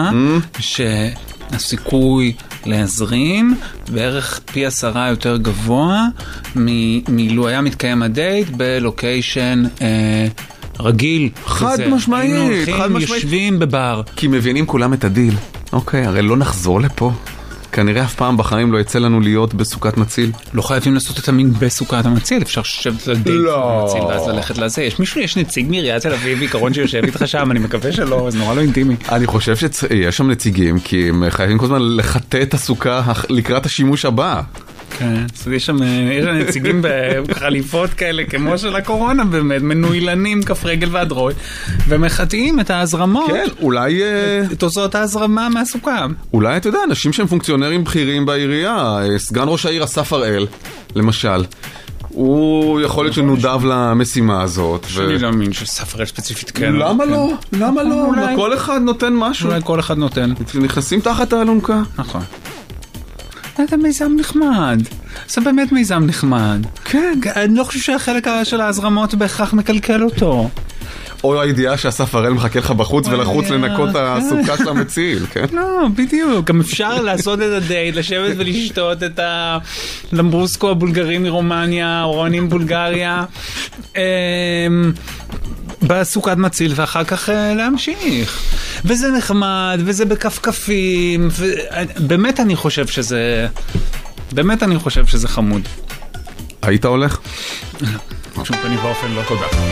שהסיכוי להזרים בערך פי עשרה יותר גבוה מלו היה מתקיים הדייט בלוקיישן רגיל. חד משמעית. היינו הולכים, יושבים בבר. כי מבינים כולם את הדיל. אוקיי, הרי לא נחזור לפה. כנראה אף פעם בחיים לא יצא לנו להיות בסוכת מציל. לא חייבים לעשות את המין בסוכת המציל, אפשר לשבת לדייט במציל ואז ללכת לזה. יש מישהו, יש נציג מעיריית תל אביב בעיקרון שיושב איתך שם, אני מקווה שלא, זה נורא לא אינטימי. אני חושב שיש שם נציגים, כי הם חייבים כל הזמן לחטא את הסוכה לקראת השימוש הבא. כן, יש שם נציגים בחליפות כאלה כמו של הקורונה באמת, מנוילנים כף רגל ועד ראש ומחטאים את ההזרמות. כן, אולי את תוצאות ההזרמה מהסוכה. אולי אתה יודע, אנשים שהם פונקציונרים בכירים בעירייה, סגן ראש העיר אסף הראל למשל, הוא יכול להיות שנודב למשימה הזאת. שאני לא מאמין שאסף הראל ספציפית כן. למה לא? למה לא? כל אחד נותן משהו. אולי כל אחד נותן. נכנסים תחת האלונקה. נכון. זה מיזם נחמד. זה באמת מיזם נחמד. כן. אני לא חושב שהחלק של ההזרמות בהכרח מקלקל אותו. או הידיעה שאסף הראל מחכה לך בחוץ ולחוץ לנקות הסוכה של המציל, כן? לא, בדיוק. גם אפשר לעשות את הדייט, לשבת ולשתות את הלמברוסקו הבולגרי מרומניה, אורונים בולגריה, בסוכת מציל, ואחר כך להמשיך. וזה נחמד, וזה בכפכפים, באמת אני חושב שזה, באמת אני חושב שזה חמוד. היית הולך? לא, שום פנים ואופן לא כל כך.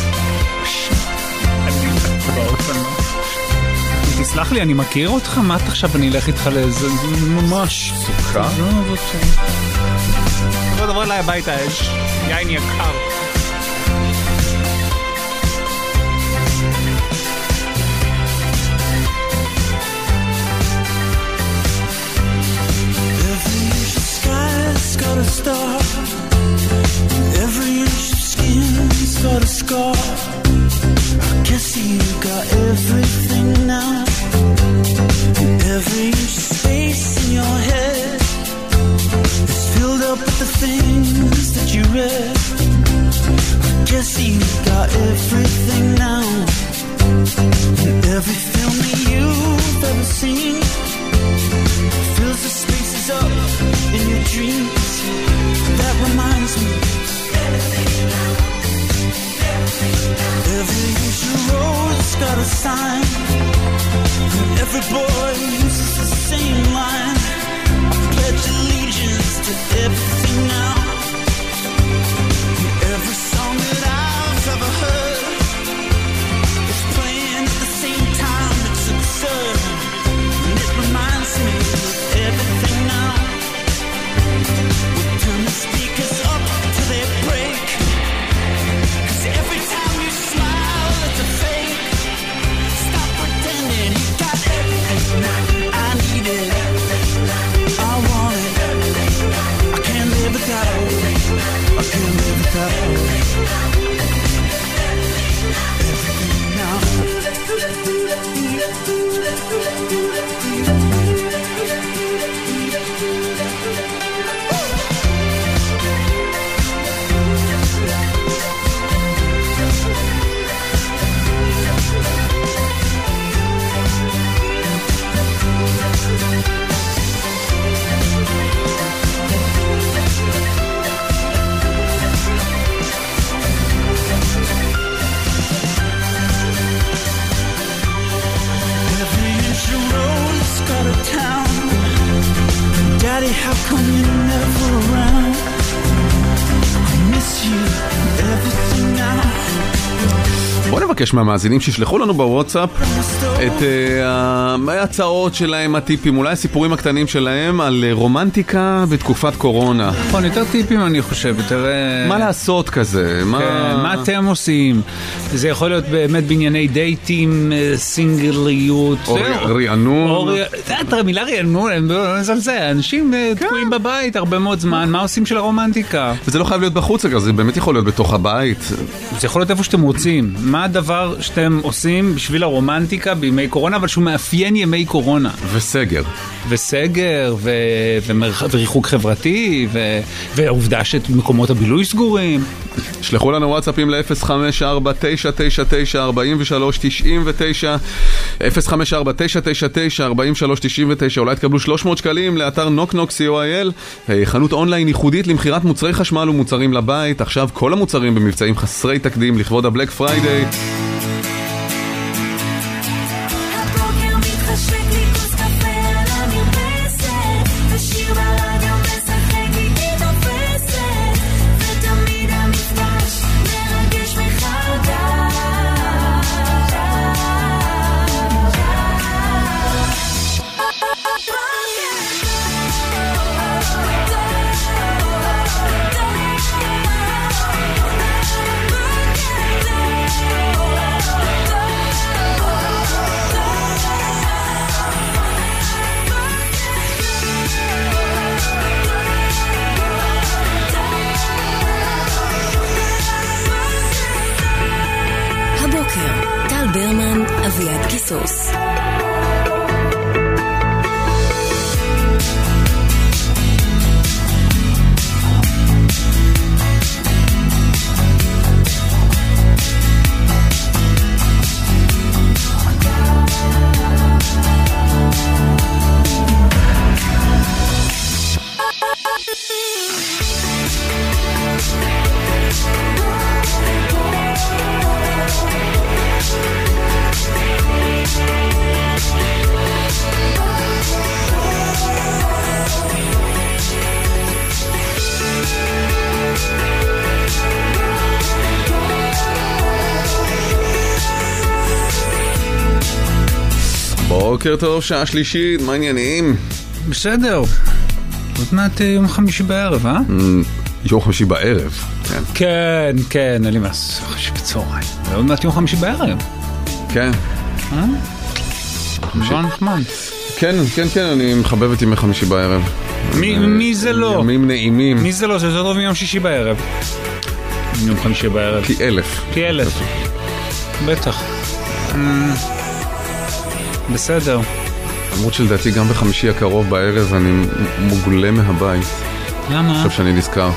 תסלח לי, אני מכיר אותך? מה אתה עכשיו אני אלך איתך לאיזה ממש סוכה? לא, בבקשה. בוא דבר אליי הביתה, יש יין יקר. Got a star. Every inch of skin's got a scar. I guess you got everything now. Every inch of space in your head is filled up with the things that you read. I guess you got everything now. And every film that you've ever seen fills the spaces up in your dreams. That reminds me. Every usual road's got a sign, and every boy uses the same line. I pledge allegiance to everything now. And every song that I've ever heard is playing at the same time. It's absurd, and it reminds me of everything now. Turn the speakers up till they break. 'Cause every time you smile, it's a fake. Stop pretending you got everything. I need it. I want it. I can't live without it. I can't live without it. Everything now. Daddy, how come you're never around? I miss you, everything now. בוא נבקש מהמאזינים שישלחו לנו בוואטסאפ את ההצעות שלהם, הטיפים, אולי הסיפורים הקטנים שלהם על רומנטיקה בתקופת קורונה. נכון, יותר טיפים אני חושב, יותר... מה לעשות כזה? מה אתם עושים? זה יכול להיות באמת בענייני דייטים, סינגליות. או רענון. המילה רענון, לא נזלזל, אנשים תקועים בבית הרבה מאוד זמן, מה עושים של הרומנטיקה? וזה לא חייב להיות בחוץ, זה באמת יכול להיות בתוך הבית. זה יכול להיות איפה שאתם רוצים. מה הדבר שאתם עושים בשביל הרומנטיקה בימי קורונה, אבל שהוא מאפיין ימי קורונה? וסגר. וסגר, ו... ומרח... וריחוק חברתי, ו... והעובדה שמקומות הבילוי סגורים. שלחו לנו וואטסאפים ל-אפס חמש ארבע תשע תשע תשע ארבע שלוש תשע תשע, אפס חמש ארבע תשע תשע תשע ארבע שלוש תשע תשע, אולי תקבלו שלוש מאות שקלים לאתר נוק נוק סי או איי אל, חנות אונליין ייחודית למחירת מוצרי חשמל ומוצרים לבית. עכשיו כל המוצרים במבצעים חסרי תקדים לכבוד הבלק פריידיי. הבוקר מתחשק לי כוס קפה על המרפסת, אביעד קיסוס. בוקר טוב, שעה שלישית, מה העניינים? בסדר. עוד מעט יום חמישי בערב, אה? יום חמישי בערב, כן. כן, כן, אין לי מס. חמישי בצהריים. עוד מעט יום חמישי בערב. כן. אה? דבר נחמד. כן, כן, כן, אני מחבבת ימי חמישי בערב. מי זה לא? ימים נעימים. מי זה לא? זה יותר טוב מיום שישי בערב. יום חמישי בערב. פי אלף. פי אלף. בטח. בסדר. למרות שלדעתי גם בחמישי הקרוב בערב אני מוגלה מהבית. למה? עכשיו שאני נזכר.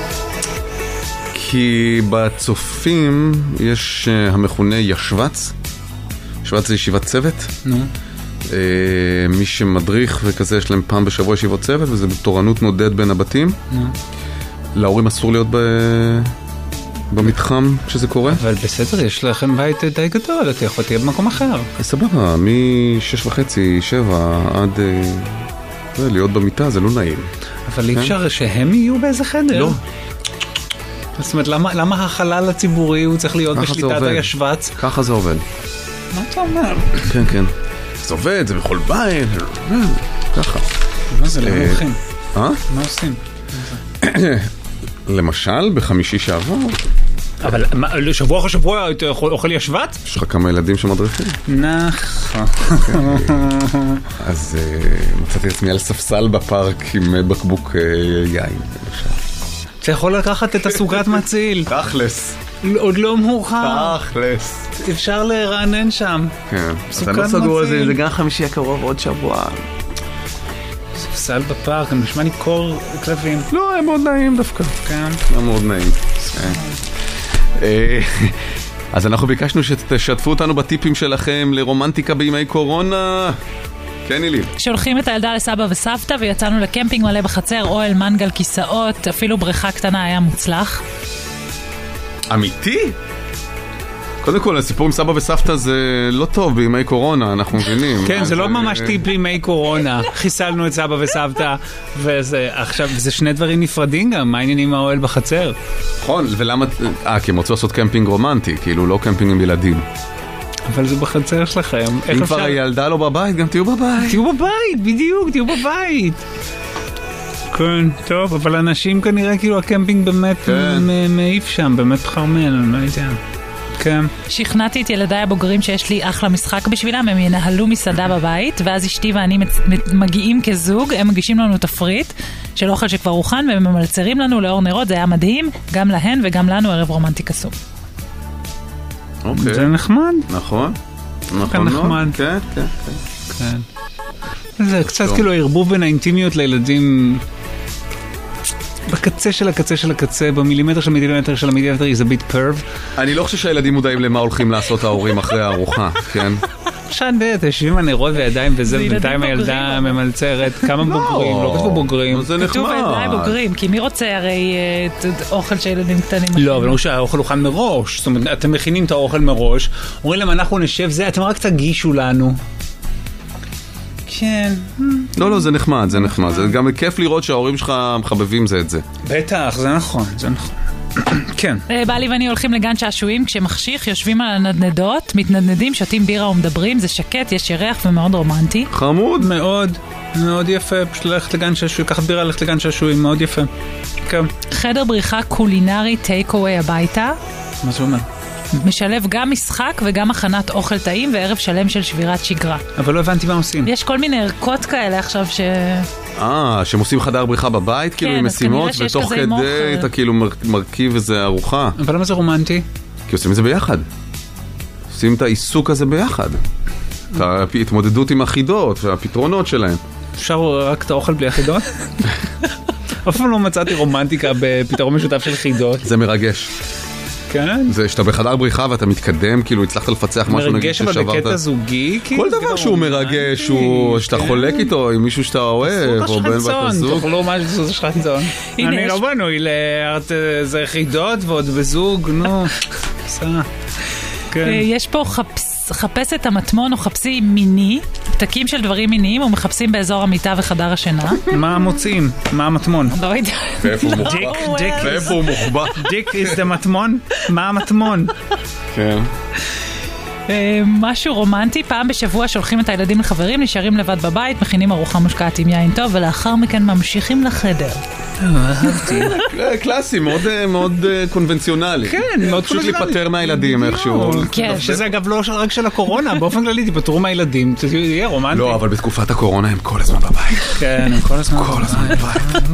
כי בצופים יש uh, המכונה ישבץ. ישבץ זה ישיבת צוות. נו. Uh, מי שמדריך וכזה יש להם פעם בשבוע ישיבות צוות, וזה בתורנות נודד בין הבתים. נו. להורים אסור להיות ב... במתחם שזה קורה. אבל בסדר, יש לכם בית די גדול, אתה יכול תהיה במקום אחר. סבבה, משש וחצי, שבע, עד אה, להיות במיטה, זה לא נעים. אבל אי אפשר שהם יהיו באיזה חדר? לא. זאת אומרת, למה, למה החלל הציבורי הוא צריך להיות בשליטת הישבץ? ככה זה עובד. מה אתה אומר? כן, כן. זה עובד, זה בכל בית, ככה. מה זה, למה הולכים? אה? מה עושים? למשל, בחמישי שעבר. אבל שבוע אחרי שבוע אתה אוכל ישבץ? יש לך כמה ילדים שמדריכים. נכון. אז מצאתי עצמי על ספסל בפארק עם בקבוק יין. אתה יכול לקחת את הסוגת מציל. תכלס. עוד לא מאוחר. תכלס. אפשר לרענן שם. כן. אתה לא סגור על זה, זה גם חמישי הקרוב עוד שבוע. ספסל בפארק, אני נשמע לי קור כלבים. לא, הם מאוד נעים דווקא. כן. הם מאוד נעים. אז אנחנו ביקשנו שתשתפו אותנו בטיפים שלכם לרומנטיקה בימי קורונה. כן, אילי. שולחים את הילדה לסבא וסבתא ויצאנו לקמפינג מלא בחצר, אוהל, מנגל, כיסאות, אפילו בריכה קטנה היה מוצלח. אמיתי? קודם כל, הסיפור עם סבא וסבתא זה לא טוב בימי קורונה, אנחנו מבינים. כן, זה לא ממש טיפ בימי קורונה. חיסלנו את סבא וסבתא, וזה, עכשיו, זה שני דברים נפרדים גם, מה העניינים עם האוהל בחצר? נכון, ולמה, אה, כי הם רוצים לעשות קמפינג רומנטי, כאילו לא קמפינג עם ילדים. אבל זה בחצר שלכם. אם כבר הילדה לא בבית, גם תהיו בבית. תהיו בבית, בדיוק, תהיו בבית. כן, טוב, אבל אנשים כנראה כאילו הקמפינג באמת מעיף שם, באמת חרמן, אני לא יודע. כן. שכנעתי את ילדיי הבוגרים שיש לי אחלה משחק בשבילם, הם ינהלו מסעדה בבית, ואז אשתי ואני מגיעים כזוג, הם מגישים לנו תפריט של אוכל שכבר הוכן, והם ממלצרים לנו לאור נרות, זה היה מדהים, גם להן וגם לנו ערב רומנטי קסום. אוקיי. זה נחמד. נכון. נכון, נחמד. כן, כן, כן. זה קצת כאילו ערבוב בין האינטימיות לילדים בקצה של הקצה של הקצה, במילימטר של מילימטר של המילימטר, is a bit curve. אני לא חושב שהילדים מודעים למה הולכים לעשות ההורים אחרי הארוחה, כן? שעד בית, יושבים הנרות וידיים וזה, בינתיים הילדה ממלצרת, כמה בוגרים, לא כתבו בוגרים. זה נחמד. כתוב ידיים בוגרים, כי מי רוצה הרי אוכל של ילדים קטנים? לא, אבל לא שהאוכל הוכן מראש, זאת אומרת, אתם מכינים את האוכל מראש, אומרים להם, אנחנו נשב זה, אתם רק תגישו לנו. כן. לא, לא, זה נחמד, זה נחמד. זה גם כיף לראות שההורים שלך מחבבים זה את זה. בטח, זה נכון, זה נכון. כן. בעלי ואני הולכים לגן שעשועים, כשמחשיך יושבים על הנדנדות, מתנדנדים, שותים בירה ומדברים, זה שקט, יש ירח ומאוד רומנטי. חמוד. מאוד, מאוד יפה, פשוט ללכת לגן שעשועים, לקחת בירה, ללכת לגן שעשועים, מאוד יפה. כן. חדר בריחה קולינרי, טייק אווי הביתה. מה זה אומר? משלב גם משחק וגם הכנת אוכל טעים וערב שלם של שבירת שגרה. אבל לא הבנתי מה עושים. יש כל מיני ערכות כאלה עכשיו ש... אה, שהם עושים חדר בריחה בבית, כאילו עם משימות, ותוך כדי אתה כאילו מרכיב איזה ארוחה. אבל למה זה רומנטי? כי עושים את זה ביחד. עושים את העיסוק הזה ביחד. את ההתמודדות עם החידות והפתרונות שלהם. אפשר רק את האוכל בלי החידות? אף פעם לא מצאתי רומנטיקה בפתרון משותף של חידות. זה מרגש. כן? זה שאתה בחדר בריחה ואתה מתקדם, כאילו הצלחת לפצח משהו נגיד ששברת. מרגש אבל בקטע זוגי? כל דבר שהוא מרגש, הוא שאתה חולק איתו עם מישהו שאתה אוהב, או בן בת הזוג. תאכלו משהו זו שחצון. אני לא בנוי לארץ חידות ועוד בזוג, נו. יש פה חפש את המטמון או חפשי מיני, פתקים של דברים מיניים ומחפשים באזור המיטה וחדר השינה. מה מוצאים? מה המטמון? לא יודע. ואיפה הוא מוחבא? ואיפה הוא מוחבא? דיק is the מטמון? מה המטמון? כן. משהו רומנטי, פעם בשבוע שולחים את הילדים לחברים, נשארים לבד בבית, מכינים ארוחה מושקעת עם יין טוב, ולאחר מכן ממשיכים לחדר. קלאסי, מאוד קונבנציונלי. כן, מאוד פשוט להיפטר מהילדים איכשהו. שזה אגב לא רק של הקורונה, באופן כללי תיפטרו מהילדים, זה יהיה רומנטי. לא, אבל בתקופת הקורונה הם כל הזמן בבית. כן, הם כל הזמן כל הזמן בבית.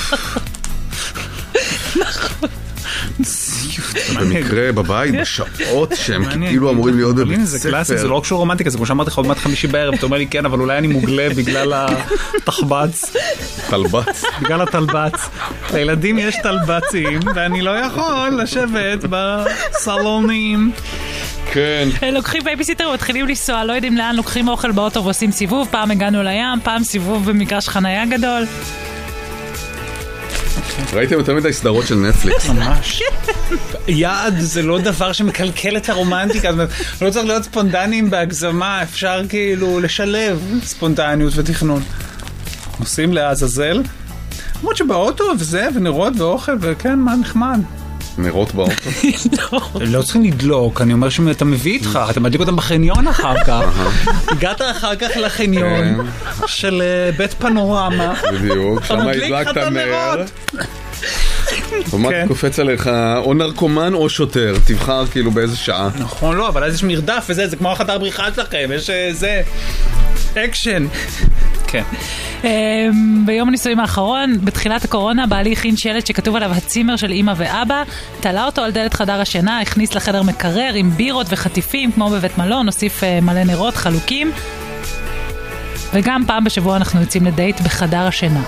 במקרה בבית, בשעות שהם כאילו אמורים להיות בבית ספר. זה קלאסי, זה לא רק שהוא רומנטיקה, זה כמו שאמרתי לך עוד מעט חמישי בערב, אתה אומר לי כן, אבל אולי אני מוגלה בגלל התחבץ. תלבץ. בגלל התלבץ. לילדים יש תלבצים, ואני לא יכול לשבת בסלונים. כן. לוקחים בייביסיטר ומתחילים לנסוע, לא יודעים לאן, לוקחים אוכל באוטו ועושים סיבוב, פעם הגענו לים, פעם סיבוב במגרש חנייה גדול. ראיתם יותר מדי סדרות של נטפליקס. ממש. יעד זה לא דבר שמקלקל את הרומנטיקה, לא צריך להיות ספונטניים בהגזמה, אפשר כאילו לשלב ספונטניות ותכנון. נוסעים לעזאזל, למרות שבאוטו וזה, ונרות ואוכל, וכן, מה נחמד. נרות באוטו? לא צריכים לדלוק, אני אומר שאתה מביא איתך, אתה מדליק אותם בחניון אחר כך. הגעת אחר כך לחניון של בית פנורמה. בדיוק, שם הדלקת נר. ומה קופץ עליך, או נרקומן או שוטר, תבחר כאילו באיזה שעה. נכון, לא, אבל אז יש מרדף וזה, זה כמו החדר בריחה שלכם, יש זה, אקשן. כן. ביום הניסויים האחרון, בתחילת הקורונה, בעלי הכין שלט שכתוב עליו הצימר של אמא ואבא, תלה אותו על דלת חדר השינה, הכניס לחדר מקרר עם בירות וחטיפים, כמו בבית מלון, הוסיף מלא נרות, חלוקים, וגם פעם בשבוע אנחנו יוצאים לדייט בחדר השינה.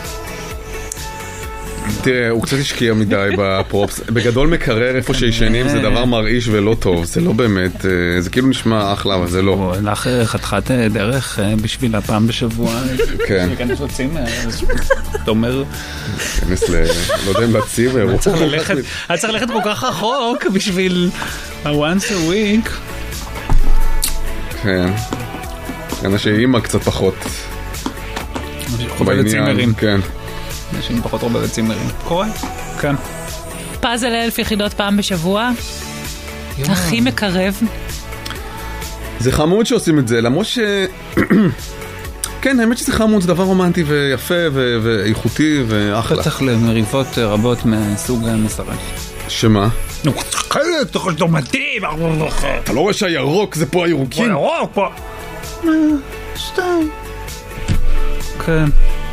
תראה, הוא קצת השקיע מדי בפרופס. בגדול מקרר איפה שישנים זה דבר מרעיש ולא טוב. זה לא באמת, זה כאילו נשמע אחלה, אבל זה לא. הוא הלך חתיכת דרך בשביל הפעם בשבוע. כן. להיכנס לצימר. אתה אומר... להיכנס ל... לא יודע אם לצימר. היה צריך ללכת כל כך רחוק בשביל once a week. כן. כאן שאימא קצת פחות. חובבת צימרים. כן. אנשים פחות הרבה בצימרים. קורה? כן. פאזל אלף יחידות פעם בשבוע. הכי מקרב. זה חמוד שעושים את זה, למרות ש... כן, האמת שזה חמוד, זה דבר רומנטי ויפה ואיכותי ואחלה. בטח למריבות רבות מסוג מסרק. שמה? נו, חלק, תוכל דומתי. אתה לא רואה שהירוק זה פה הירוקים? הירוק פה. שתיים. כן.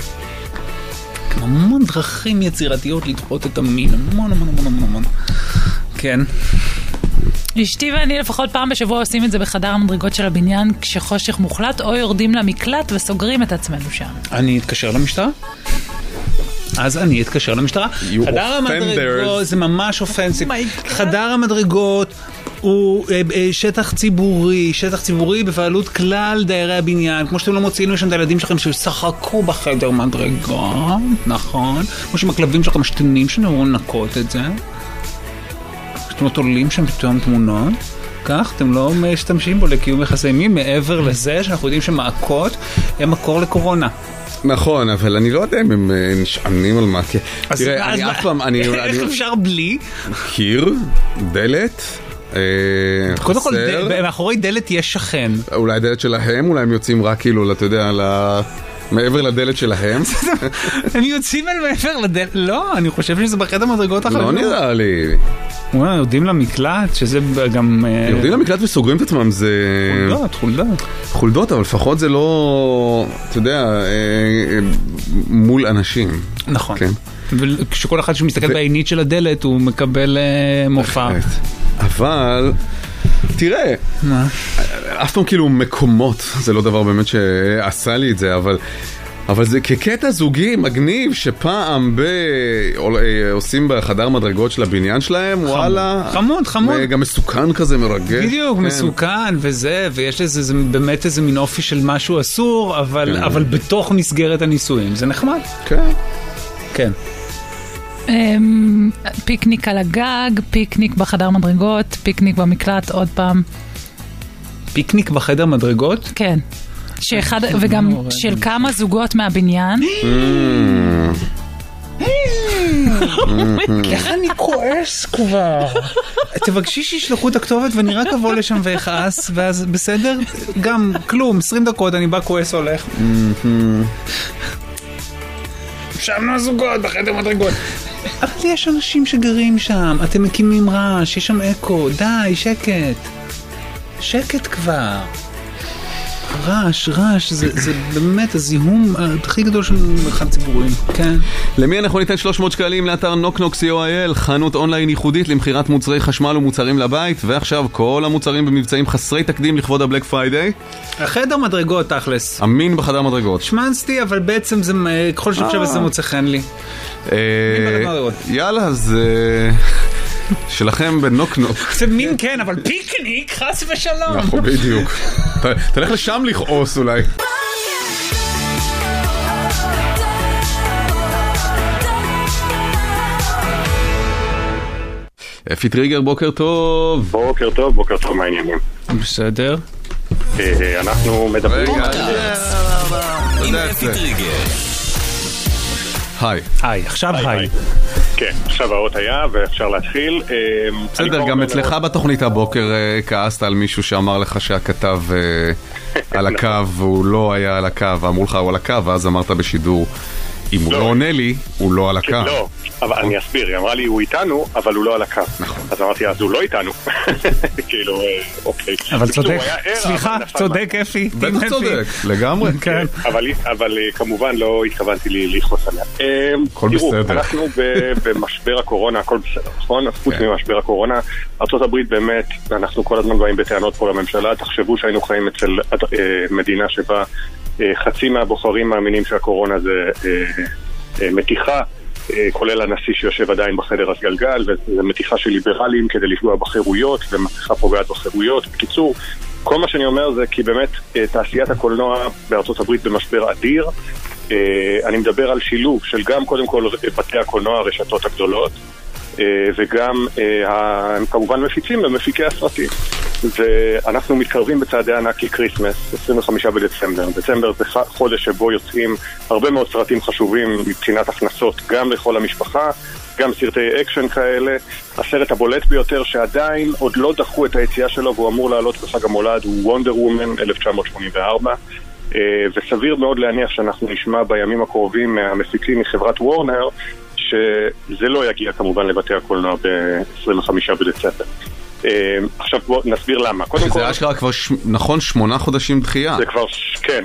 המון דרכים יצירתיות לדחות את המין, המון המון המון המון המון. כן. אשתי ואני לפחות פעם בשבוע עושים את זה בחדר המדרגות של הבניין כשחושך מוחלט, או יורדים למקלט וסוגרים את עצמנו שם. אני אתקשר למשטרה? אז אני אתקשר למשטרה. חדר המדרגות זה ממש אופנסיב. חדר המדרגות הוא שטח ציבורי, שטח ציבורי בבעלות כלל דיירי הבניין. כמו שאתם לא מוציאים לשם את הילדים שלכם ששחקו בחדר מדרגה, נכון? כמו שמכלבים שלכם משתנים שנראו לנקות את זה. כשאתם תולים שם פתאום תמונות, כך אתם לא משתמשים בו לקיום יחסי מין, מעבר לזה שאנחנו יודעים שמעקות הם מקור לקורונה. נכון, אבל אני לא יודע אם הם נשענים על מה. תראה, אני אף פעם... איך אפשר בלי? קיר, דלת... קודם כל, מאחורי דלת יש שכן. אולי דלת שלהם, אולי הם יוצאים רק כאילו, אתה יודע, מעבר לדלת שלהם. הם יוצאים על מעבר לדלת? לא, אני חושב שזה בחדר המדרגות אחרות. לא נראה לי. וואי, יורדים למקלט, שזה גם... יורדים למקלט וסוגרים את עצמם, זה... חולדות, חולדות. חולדות, אבל לפחות זה לא, אתה יודע, מול אנשים. נכון. וכשכל אחד שמסתכל בעינית של הדלת, הוא מקבל מופע. אבל, תראה, מה? אף פעם כאילו מקומות, זה לא דבר באמת שעשה לי את זה, אבל... אבל זה כקטע זוגי מגניב שפעם ב... עושים בחדר מדרגות של הבניין שלהם, חמוד, וואלה. חמוד, חמוד. גם מסוכן כזה, מרגש. בדיוק, כן. מסוכן וזה, ויש לזה זה, באמת איזה מין אופי של משהו אסור, אבל, כן. אבל בתוך מסגרת הניסויים. זה נחמד. כן. כן. פיקניק על הגג, פיקניק בחדר מדרגות, פיקניק במקלט, עוד פעם. פיקניק בחדר מדרגות? כן. שאחד, וגם של כמה זוגות מהבניין. איך אני כועס כבר? תבקשי שישלחו את הכתובת ואני רק אבוא לשם ואכעס, ואז בסדר? גם כלום, עשרים דקות אני בא כועס הולך. שם זוגות בחדר מדרגות. אבל יש אנשים שגרים שם, אתם מקימים רעש, יש שם אקו, די, שקט. שקט כבר. רעש, רעש, זה, זה באמת הזיהום הכי גדול של מרחב ציבורי, כן. למי אנחנו ניתן שלוש מאות שקלים לאתר נוקנוק סי או איי אל, חנות אונליין ייחודית למחירת מוצרי חשמל ומוצרים לבית, ועכשיו כל המוצרים במבצעים חסרי תקדים לכבוד הבלק פריידיי. החדר מדרגות, תכלס. אמין בחדר מדרגות. שמנסתי, אבל בעצם זה, ככל שחושב זה מוצא חן לי. יאללה, אז... שלכם בנוקנוק. זה מין כן, אבל פיקניק, חס ושלום. נכון, בדיוק. תלך לשם לכעוס אולי. אפי טריגר, בוקר טוב. בוקר טוב, בוקר טוב, מה העניינים? בסדר. אנחנו מדברים... עם אפי טריגר. היי. היי, עכשיו היי. כן, עכשיו האות היה ואפשר להתחיל. בסדר, גם אצלך בתוכנית הבוקר כעסת על מישהו שאמר לך שהכתב על הקו והוא לא היה על הקו, ואמרו לך הוא על הקו, ואז אמרת בשידור, אם הוא לא עונה לי, הוא לא על הקו. לא, אבל אני אסביר, היא אמרה לי הוא איתנו, אבל הוא לא על הקו. אז אמרתי, אז הוא לא איתנו. כאילו, אוקיי. אבל צודק, סליחה, צודק אפי. בטח צודק, לגמרי. אבל כמובן לא התכוונתי לכעוס עליה. תראו, אנחנו במשבר הקורונה, הכל בסדר, נכון? חוץ ממשבר הקורונה, ארצות הברית באמת, אנחנו כל הזמן באים בטענות פה לממשלה, תחשבו שהיינו חיים אצל מדינה שבה חצי מהבוחרים מאמינים שהקורונה זה מתיחה, כולל הנשיא שיושב עדיין בחדר הסגלגל, וזה מתיחה של ליברלים כדי לפגוע בחירויות, ומתיחה פוגעת בחירויות. בקיצור, כל מה שאני אומר זה כי באמת תעשיית הקולנוע בארצות הברית במשבר אדיר. אני מדבר על שילוב של גם קודם כל בתי הקולנוע, הרשתות הגדולות, וגם הם כמובן מפיצים ומפיקי הסרטים. ואנחנו מתקרבים בצעדי ענק לקריסמס, עשרים וחמישה בדצמבר. דצמבר זה חודש שבו יוצאים הרבה מאוד סרטים חשובים מבחינת הכנסות, גם לכל המשפחה, גם סרטי אקשן כאלה. הסרט הבולט ביותר שעדיין עוד לא דחו את היציאה שלו והוא אמור לעלות בחג המולד הוא וונדר וומן אלף תשע מאות שמונים וארבע, וסביר מאוד להניח שאנחנו נשמע בימים הקרובים מהמפיקים מחברת וורנר שזה לא יגיע כמובן לבתי הקולנוע ב-עשרים וחמישה בדצמבר. עכשיו בוא נסביר למה. קודם כל... זה אשכרה כבר נכון שמונה חודשים דחייה. זה כבר, כן,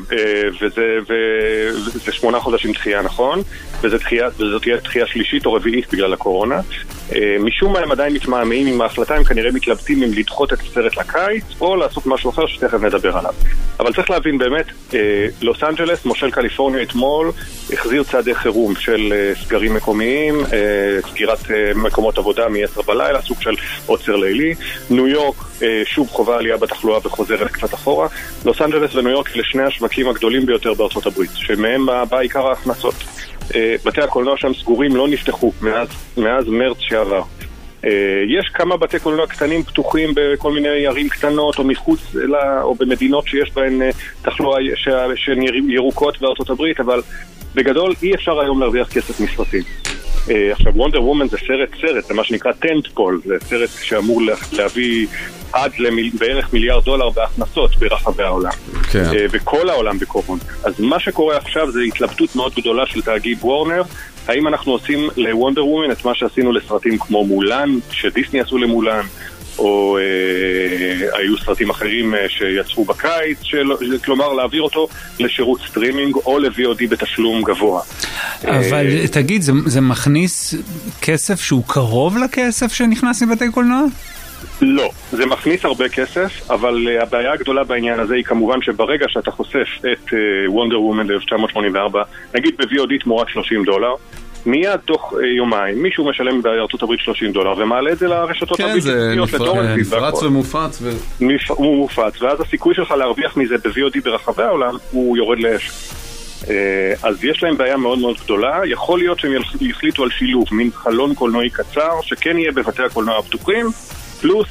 וזה שמונה חודשים דחייה, נכון? וזאת תהיה דחייה שלישית או רביעית בגלל הקורונה. משום מה הם עדיין מתמהמהים עם ההחלטה, הם כנראה מתלבטים אם לדחות את הסרט לקיץ או לעשות משהו אחר שתכף נדבר עליו. אבל צריך להבין באמת, לוס אנג'לס, מושל קליפורניה אתמול החזיר צעדי חירום של סגרים מקומיים, סגירת מקומות עבודה מ-עשר בלילה, סוג של עוצר לילי. ניו יורק שוב חובה עלייה בתחלואה וחוזרת קצת אחורה. לוס אנג'לס וניו יורק לשני השווקים הגדולים ביותר בארצות הברית, שמהם בא עיקר ההכנסות. בתי הקולנוע שם סגורים, לא נפתחו מאז, מאז מרץ שעבר. יש כמה בתי קולנוע קטנים פתוחים בכל מיני ערים קטנות או מחוץ לה, או במדינות שיש בהן תחלואה שהן ירוקות בארצות הברית, אבל בגדול אי אפשר היום להרוויח כסף מסרטים. עכשיו, וונדר וומן זה סרט סרט, זה מה שנקרא טנט פול, זה סרט שאמור להביא עד בערך מיליארד דולר בהכנסות ברחבי העולם, כן. וכל העולם בקורונה. אז מה שקורה עכשיו זה התלבטות מאוד גדולה של תאגיד וורנר, האם אנחנו עושים לוונדר וומן את מה שעשינו לסרטים כמו מולן, שדיסני עשו למולן, או אה, היו סרטים אחרים אה, שיצאו בקיץ, של, כלומר להעביר אותו לשירות סטרימינג או ל-וי או די בתשלום גבוה. אבל אה, תגיד, זה, זה מכניס כסף שהוא קרוב לכסף שנכנס מבתי קולנוע? לא, זה מכניס הרבה כסף, אבל uh, הבעיה הגדולה בעניין הזה היא כמובן שברגע שאתה חושף את וונדר וומן אלף תשע מאות שמונים וארבע, נגיד ב-וי או די תמורת שלושים דולר, מיד תוך uh, יומיים מישהו משלם בארצות הברית שלושים דולר ומעלה את זה לרשתות כן, זה נפרץ ומופץ ו... הוא מופץ, ואז הסיכוי שלך להרוויח מזה ב-וי או די ברחבי העולם הוא יורד לאש. אז יש להם בעיה מאוד מאוד גדולה. יכול להיות שהם יחליטו על שילוב מין חלון קולנועי קצר שכן יהיה בבתי הקולנוע הפתוחים פלוס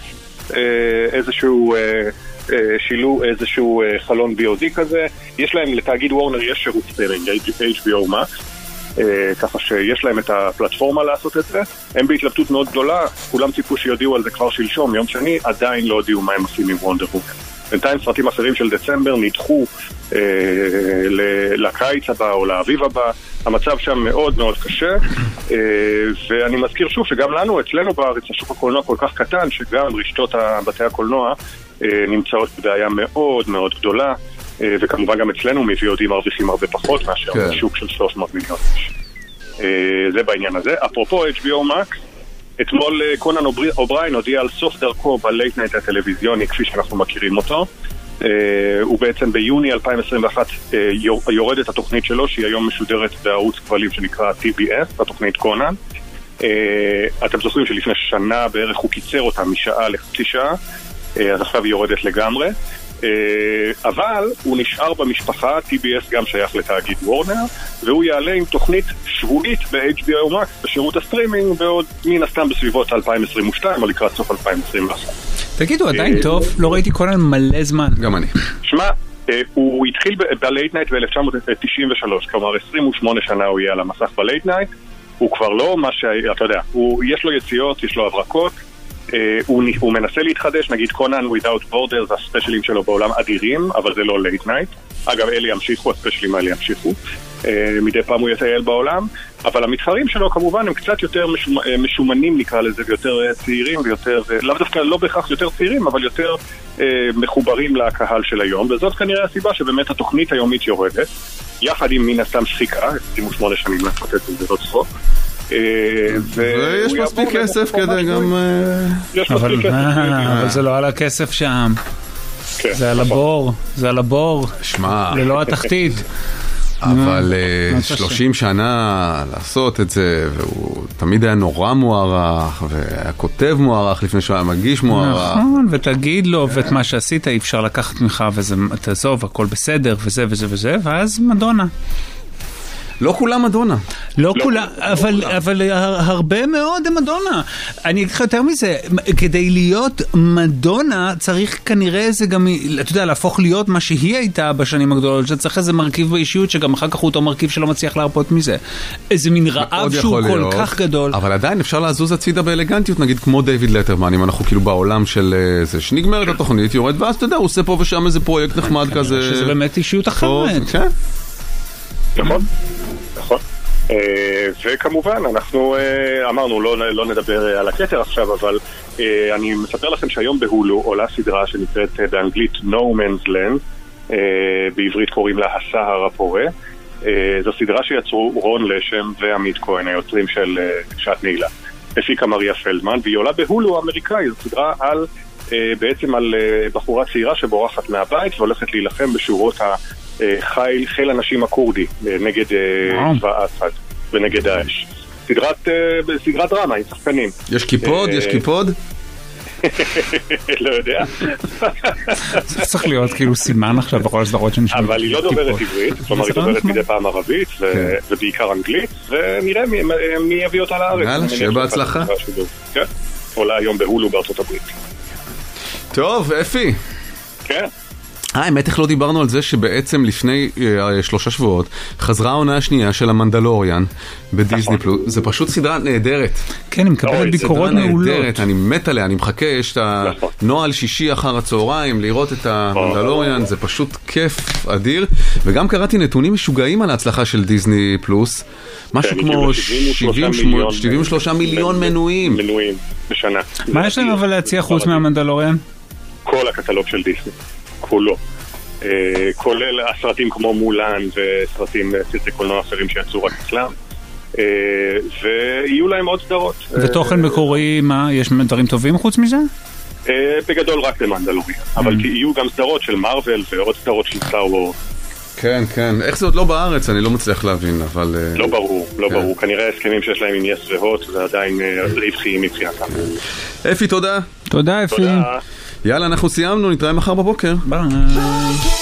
איזשהו שילוב, איזשהו חלון וי או די כזה. יש להם, לתאגיד וורנר יש שירות סטרימינג אייץ' בי או Max, ככה שיש להם את הפלטפורמה לעשות את זה. הם בהתלבטות מאוד גדולה, כולם ציפו שיודיעו על זה כבר שלשום, יום שני עדיין לא הודיעו מה הם עושים עם וונדר וומן. בינתיים סרטים אחרים של דצמבר נדחו אה, לקיץ הבא או לאביב הבא. המצב שם מאוד מאוד קשה, אה, ואני מזכיר שוב שגם לנו, אצלנו בארץ, השוק הקולנוע כל כך קטן שגם רשתות בתי הקולנוע אה, נמצאות בבעיה מאוד מאוד גדולה, אה, וכמובן גם אצלנו מ-וי או די מרוויחים הרבה פחות מאשר כן. שוק של שלוש מאות מיליון. אה, זה בעניין הזה. אפרופו אייץ' בי או Max, אתמול קונן אובריין הודיע על סוף דרכו בלייט נייט הטלוויזיוני כפי שאנחנו מכירים אותו. הוא בעצם ביוני אלפיים עשרים ואחת יורד את התוכנית שלו שהיא היום משודרת בערוץ כבלים שנקרא טי בי אס, התוכנית קונן. אתם זוכרים שלפני שנה בערך הוא קיצר אותה משעה לחצי שעה, אז עכשיו היא יורדת לגמרי. אבל הוא נשאר במשפחה, טי בי אס גם שייך לתאגיד וורנר, והוא יעלה עם תוכנית שבועית ב-אייץ' בי או Max בשירות הסטרימינג בעוד מן הסתם בסביבות אלפיים עשרים ושתיים או לקראת סוף אלפיים עשרים ואחת. תגידו, עדיין טוב? לא ראיתי קונן מלא זמן. גם אני. שמע, הוא התחיל בלייט נייט ב-אלף תשע מאות תשעים ושלוש, כלומר עשרים ושמונה שנה הוא יהיה על המסך בלייט נייט. הוא כבר לא מה שאתה יודע, יש לו יציאות, יש לו הברקות, הוא, הוא מנסה להתחדש, נגיד קונן Without Borders, הספיישלים שלו בעולם אדירים, אבל זה לא לייט נייט. אגב, אלה ימשיכו, הספיישלים האלה ימשיכו. מדי פעם הוא יטייל בעולם, אבל המתחרים שלו כמובן הם קצת יותר משומ... משומנים נקרא לזה, ויותר צעירים ויותר, לאו דווקא לא בהכרח יותר צעירים, אבל יותר אה, מחוברים לקהל של היום, וזאת כנראה הסיבה שבאמת התוכנית היומית יורדת, יחד עם מן הסתם שחיקה, עשרים ושמונה שנים לעשות את זה, זה לא צחוק. ויש מספיק כסף כדי גם... אבל זה לא על הכסף שם, זה על הבור, זה על הבור, ללא התחתית. אבל שלושים שנה לעשות את זה, והוא תמיד היה נורא מוערך, והיה כותב מוערך לפני שהוא היה מגיש מוערך. נכון, ותגיד לו, ואת מה שעשית אי אפשר לקחת ממך, ותעזוב, הכל בסדר, וזה וזה וזה, ואז מדונה. לא כולם מדונה. לא כולם, אבל, אבל הרבה מאוד הם מדונה. אני אגיד לך יותר מזה, כדי להיות מדונה צריך כנראה זה גם, אתה יודע, להפוך להיות מה שהיא הייתה בשנים הגדולות, שצריך איזה מרכיב באישיות שגם אחר כך הוא אותו מרכיב שלא מצליח להרפות מזה. איזה מין רעב שהוא כל להיות, כך גדול. אבל עדיין אפשר להזוז הצידה באלגנטיות, נגיד כמו דיוויד לטרמן, אם אנחנו כאילו בעולם של זה, שנגמרת התוכנית, יורד, ואז אתה יודע, הוא עושה פה ושם איזה פרויקט נחמד כזה. שזה באמת אישיות אחרת. כן. נכון, נכון. וכמובן, אנחנו אמרנו, לא נדבר על הכתר עכשיו, אבל אני מספר לכם שהיום בהולו עולה סדרה שנקראת באנגלית No Man's Land, בעברית קוראים לה הסהר הפורה. זו סדרה שיצרו רון לשם ועמית כהן, היוצרים של שעת נעילה. הפיקה מריה פלדמן, והיא עולה בהולו האמריקאי. זו סדרה על, בעצם על בחורה צעירה שבורחת מהבית והולכת להילחם בשורות ה... חיל, חיל הנשים הקורדי נגד צבא אסד ונגד דאעש. סדרת, סדרת דרמה עם שחקנים. יש קיפוד? יש קיפוד? לא יודע. זה צריך להיות כאילו סימן עכשיו בכל הסדרות שנשמעים. אבל היא לא דוברת עברית, כלומר היא דוברת מדי פעם ערבית ובעיקר אנגלית, ונראה מי יביא אותה לארץ. יאללה, שיהיה בהצלחה. עולה היום בהולו בארצות הברית. טוב, אפי. כן. האמת איך לא דיברנו על זה שבעצם לפני אה, שלושה שבועות חזרה העונה השנייה של המנדלוריאן בדיסני פלוס. זה פשוט סדרה נהדרת. כן, היא מקבלת ביקורות מעולות. אני מת עליה, אני מחכה, יש את הנועל שישי אחר הצהריים לראות את המנדלוריאן, זה פשוט כיף אדיר. וגם קראתי נתונים משוגעים על ההצלחה של דיסני פלוס, משהו כמו שבעים ושלושה מיליון מנויים. מנויים בשנה. מה יש להם אבל להציע חוץ מהמנדלוריאן? כל הקטלוג של דיסני. כולו. כולל הסרטים כמו מולן וסרטים סרטי קולנוע אחרים שיצאו רק אצלם. ויהיו להם עוד סדרות. ותוכן מקורי, מה? יש דברים טובים חוץ מזה? בגדול רק למנדלוריה, אבל כי יהיו גם סדרות של מארוול ועוד סדרות של סטאר וורס. כן, כן. איך זה עוד לא בארץ? אני לא מצליח להבין, אבל... לא ברור, לא ברור. כנראה הסכמים שיש להם עם יס והוט, זה עדיין רווחיים מבחינתם. אפי, תודה. תודה, אפי. תודה. יאללה, אנחנו סיימנו, נתראה מחר בבוקר. ביי.